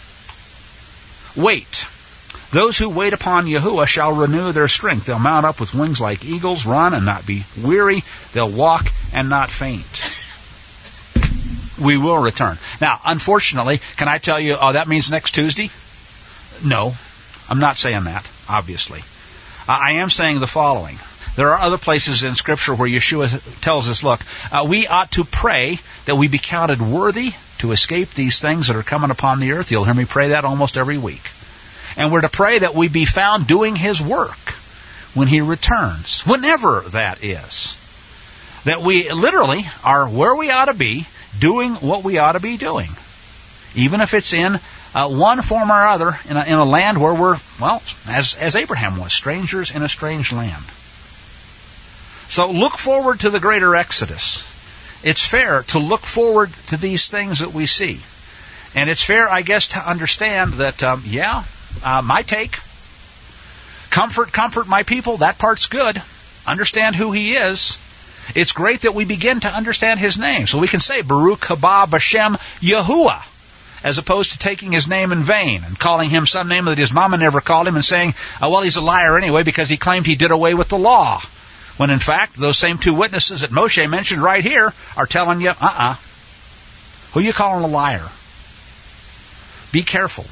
Wait. Those who wait upon Yahuwah shall renew their strength. They'll mount up with wings like eagles, run and not be weary. They'll walk and not faint. We will return. Now, unfortunately, can I tell you, oh, that means next Tuesday? No, I'm not saying that, obviously. Uh, I am saying the following. There are other places in Scripture where Yeshua tells us, look, uh, we ought to pray that we be counted worthy to escape these things that are coming upon the earth. You'll hear me pray that almost every week. And we're to pray that we be found doing His work when He returns, whenever that is. That we literally are where we ought to be, doing what we ought to be doing. Even if it's in uh, one form or other, in a, in a land where we're, well, as, as Abraham was, strangers in a strange land. So look forward to the greater Exodus. It's fair to look forward to these things that we see. And it's fair, I guess, to understand that, um, yeah, uh, my take, comfort, comfort my people, that part's good. Understand who He is. It's great that we begin to understand His name. So we can say, Baruch haba b'shem Yahuwah, as opposed to taking His name in vain and calling Him some name that His mama never called Him and saying, oh, well, he's a liar anyway because he claimed he did away with the law. When in fact, those same two witnesses that Moshe mentioned right here are telling you, uh-uh. Who are you calling a liar? Be careful.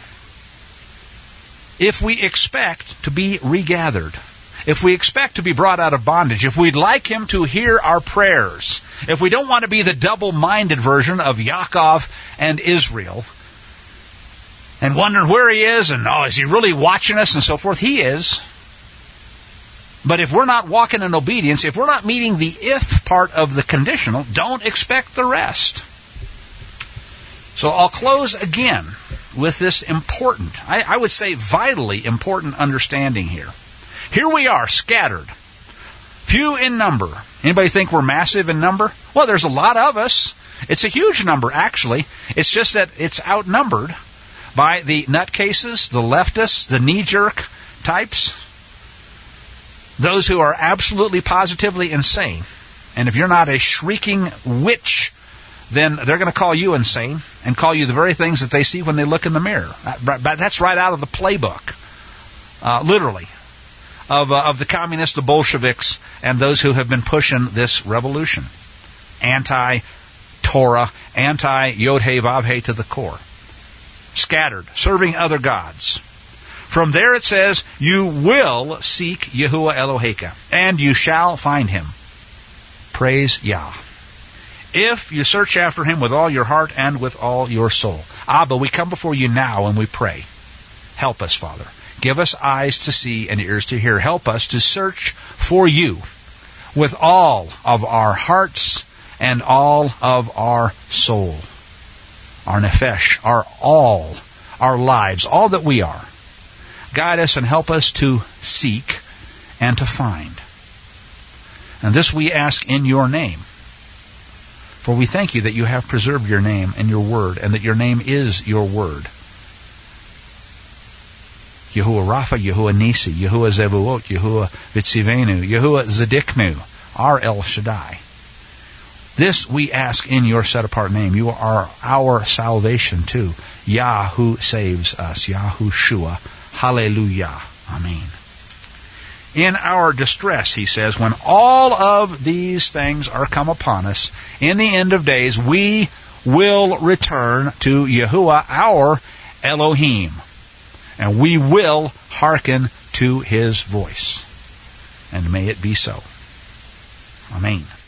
If we expect to be regathered, if we expect to be brought out of bondage, if we'd like Him to hear our prayers, if we don't want to be the double-minded version of Yaakov and Israel, and wondering where he is, and oh, is he really watching us, and so forth, He is. But if we're not walking in obedience, if we're not meeting the if part of the conditional, don't expect the rest. So I'll close again with this important, I, I would say vitally important understanding here. Here we are, scattered. Few in number. Anybody think we're massive in number? Well, there's a lot of us. It's a huge number, actually. It's just that it's outnumbered by the nutcases, the leftists, the knee-jerk types, those who are absolutely positively insane. And if you're not a shrieking witch then they're going to call you insane and call you the very things that they see when they look in the mirror. That's right out of the playbook, uh, literally, of, uh, of the communists, the Bolsheviks, and those who have been pushing this revolution. Anti-Torah, anti-Yod-Heh-Vav-Heh to the core. Scattered, serving other gods. From there it says, you will seek Yahuwah Eloheka, and you shall find him. Praise Yah. If you search after him with all your heart and with all your soul. Abba, we come before you now and we pray. Help us, Father. Give us eyes to see and ears to hear. Help us to search for you with all of our hearts and all of our soul. Our nefesh, our all, our lives, all that we are. Guide us and help us to seek and to find. And this we ask in your name. For we thank you that you have preserved your name and your word, and that your name is your word. Yahuwah Rapha, Yahuwah Nisi, Yahuwah Zevuot, Yahuwah Vitzivenu, Yahuwah Zediknu, our El Shaddai. This we ask in your set-apart name. You are our salvation too. Yah who saves us. Yahushua. Hallelujah. Amen. In our distress, he says, when all of these things are come upon us, in the end of days, we will return to Yahuwah, our Elohim. And we will hearken to his voice. And may it be so. Amen.